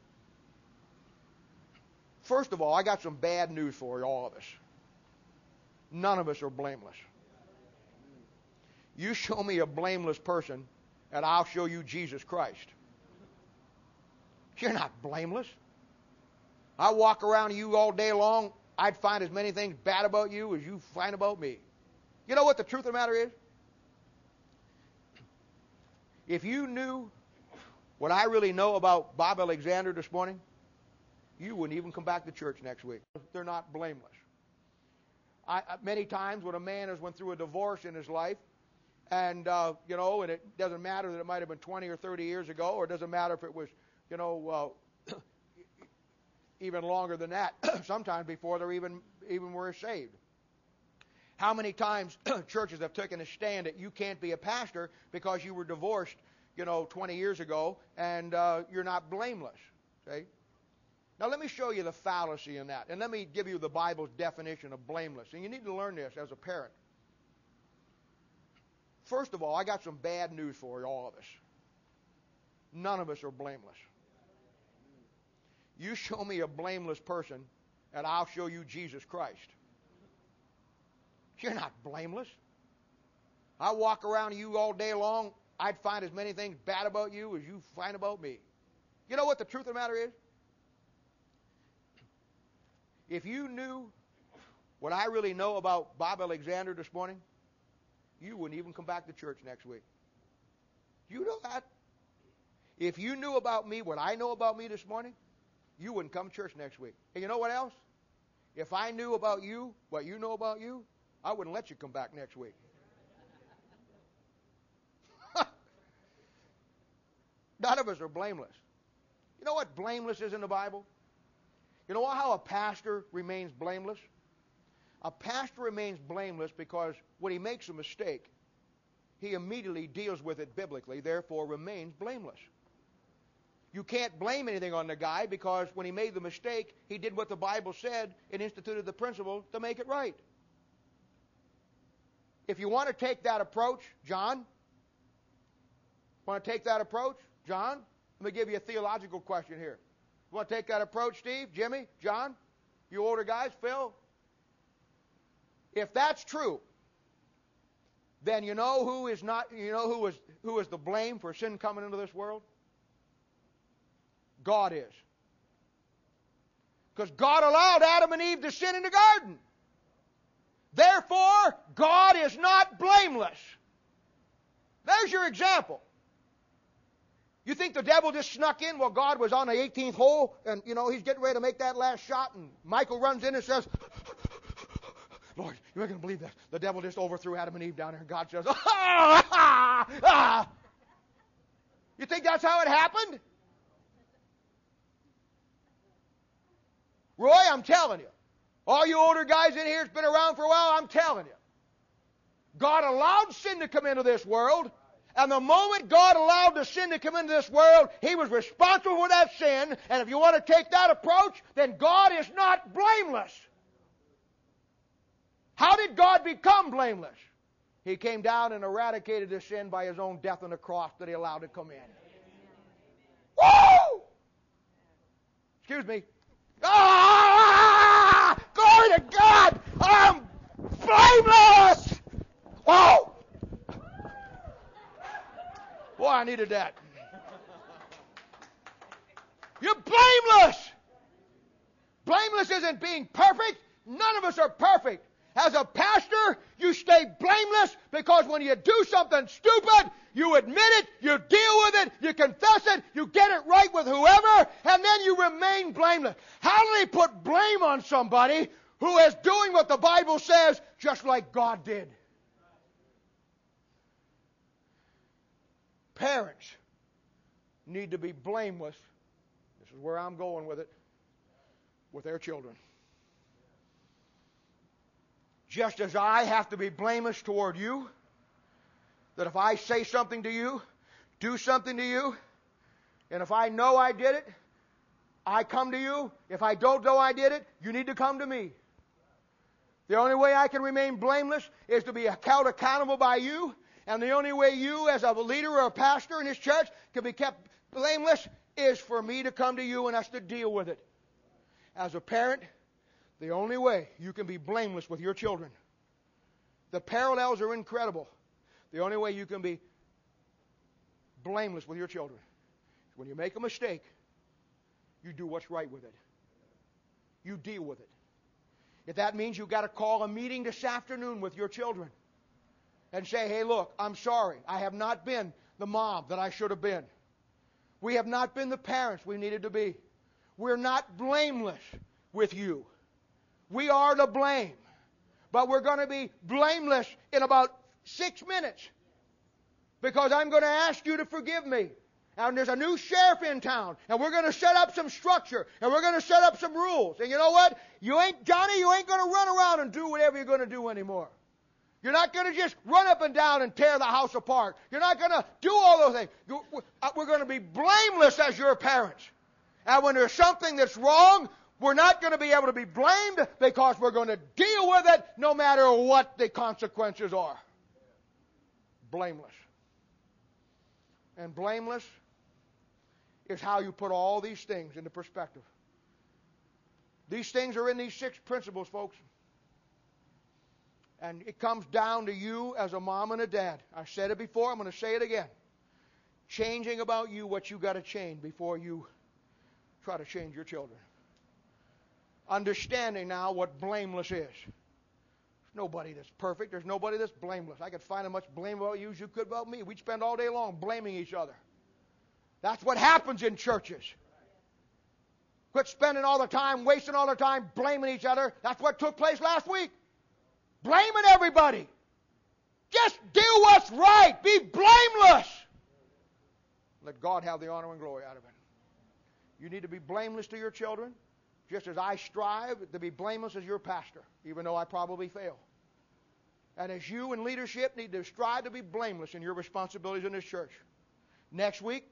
Speaker 1: First of all, I got some bad news for you, all of us. None of us are blameless. You show me a blameless person, and I'll show you Jesus Christ. You're not blameless. I walk around you all day long, I'd find as many things bad about you as you find about me. You know what the truth of the matter is? If you knew what I really know about Bob Alexander this morning, you wouldn't even come back to church next week. They're not blameless. I, many times when a man has went through a divorce in his life, and, uh, you know, and it doesn't matter that it might have been twenty or thirty years ago, or it doesn't matter if it was, you know, uh, even longer than that, sometimes before they're even, even were saved. How many times churches have taken a stand that you can't be a pastor because you were divorced, you know, twenty years ago, and uh, you're not blameless, see? Now, let me show you the fallacy in that. And let me give you the Bible's definition of blameless. And you need to learn this as a parent. First of all, I got some bad news for all of us. None of us are blameless. You show me a blameless person, and I'll show you Jesus Christ. You're not blameless. I walk around you all day long, I'd find as many things bad about you as you find about me. You know what the truth of the matter is? If you knew what I really know about Bob Alexander this morning, you wouldn't even come back to church next week. You know that? If you knew about me what I know about me this morning, you wouldn't come to church next week. And you know what else? If I knew about you what you know about you, I wouldn't let you come back next week. None of us are blameless. You know what blameless is in the Bible? You know how a pastor remains blameless? A pastor remains blameless because when he makes a mistake, he immediately deals with it biblically, therefore remains blameless. You can't blame anything on the guy because when he made the mistake, he did what the Bible said and instituted the principle to make it right. If you want to take that approach, John, want to take that approach, John? Let me give you a theological question here. You want to take that approach, Steve, Jimmy, John, you older guys, Phil? If that's true, then you know who is not, you know who is who is the blame for sin coming into this world? God is. Because God allowed Adam and Eve to sin in the garden. Therefore, God is not blameless. There's your example. You think the devil just snuck in while God was on the eighteenth hole and, you know, he's getting ready to make that last shot and Michael runs in and says, Lord, you're not going to believe this. The devil just overthrew Adam and Eve down there and God says, ah, ah, ah. You think that's how it happened? Roy, I'm telling you. All you older guys in here that's been around for a while, I'm telling you. God allowed sin to come into this world. And the moment God allowed the sin to come into this world, He was responsible for that sin. And if you want to take that approach, then God is not blameless. How did God become blameless? He came down and eradicated the sin by His own death on the cross that He allowed to come in. Woo! Excuse me. Ah! Glory to God! I'm blameless! Whoa! Boy, I needed that. You're blameless. Blameless isn't being perfect. None of us are perfect. As a pastor, you stay blameless because when you do something stupid, you admit it, you deal with it, you confess it, you get it right with whoever, and then you remain blameless. How do they put blame on somebody who is doing what the Bible says just like God did? Parents need to be blameless. This is where I'm going with it. With their children. Just as I have to be blameless toward you, that if I say something to you, do something to you, and if I know I did it, I come to you. If I don't know I did it, you need to come to me. The only way I can remain blameless is to be held accountable by you. And the only way you, as a leader or a pastor in this church, can be kept blameless is for me to come to you and us to deal with it. As a parent, the only way you can be blameless with your children, the parallels are incredible. The only way you can be blameless with your children is when you make a mistake, you do what's right with it. You deal with it. If that means you've got to call a meeting this afternoon with your children, and say, hey, look, I'm sorry. I have not been the mom that I should have been. We have not been the parents we needed to be. we're not blameless with you. We are to blame. But we're going to be blameless in about six minutes. Because I'm going to ask you to forgive me. And there's a new sheriff in town. And we're going to set up some structure. And we're going to set up some rules. And you know what? You ain't, Johnny, you ain't going to run around and do whatever you're going to do anymore. You're not going to just run up and down and tear the house apart. You're not going to do all those things. We're going to be blameless as your parents. And when there's something that's wrong, we're not going to be able to be blamed because we're going to deal with it no matter what the consequences are. Blameless. And blameless is how you put all these things into perspective. These things are in these six principles, folks. And it comes down to you as a mom and a dad. I said it before, I'm going to say it again. Changing about you what you got to change before you try to change your children. Understanding now what blameless is. There's nobody that's perfect. There's nobody that's blameless. I could find as much blame about you as you could about me. We'd spend all day long blaming each other. That's what happens in churches. Quit spending all the time, wasting all the time, blaming each other. That's what took place last week. Blaming everybody. Just do what's right. Be blameless. Let God have the honor and glory out of it. You need to be blameless to your children, just as I strive to be blameless as your pastor, even though I probably fail. And as you in leadership need to strive to be blameless in your responsibilities in this church. Next week,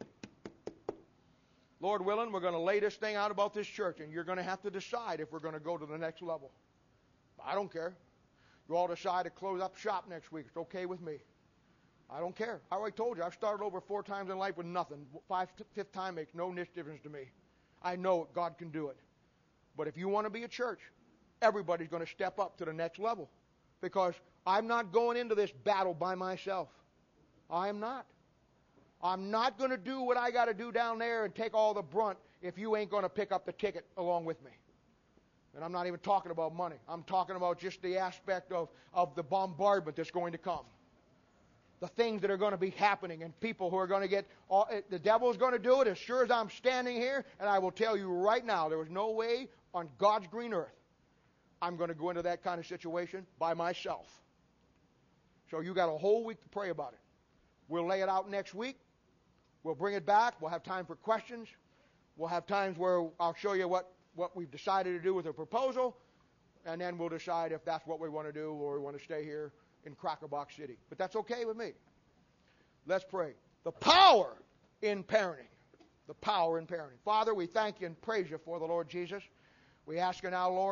Speaker 1: Lord willing, we're going to lay this thing out about this church, and you're going to have to decide if we're going to go to the next level. I don't care. You all decide to close up shop next week. It's okay with me. I don't care. I already told you, I've started over four times in life with nothing. Five, fifth time makes no difference to me. I know God can do it. But if you want to be a church, everybody's going to step up to the next level. Because I'm not going into this battle by myself. I am not. I'm not going to do what I got to do down there and take all the brunt if you ain't going to pick up the ticket along with me. And I'm not even talking about money. I'm talking about just the aspect of, of the bombardment that's going to come. The things that are going to be happening and people who are going to get, all, the devil is going to do it as sure as I'm standing here. And I will tell you right now, there is no way on God's green earth I'm going to go into that kind of situation by myself. So you got a whole week to pray about it. We'll lay it out next week. We'll bring it back. We'll have time for questions. We'll have times where I'll show you what, what we've decided to do with the proposal. And then we'll decide if that's what we want to do or we want to stay here in Crackerbox City. But that's okay with me. Let's pray. The power in parenting. The power in parenting. Father, we thank you and praise you for the Lord Jesus. We ask you now, Lord,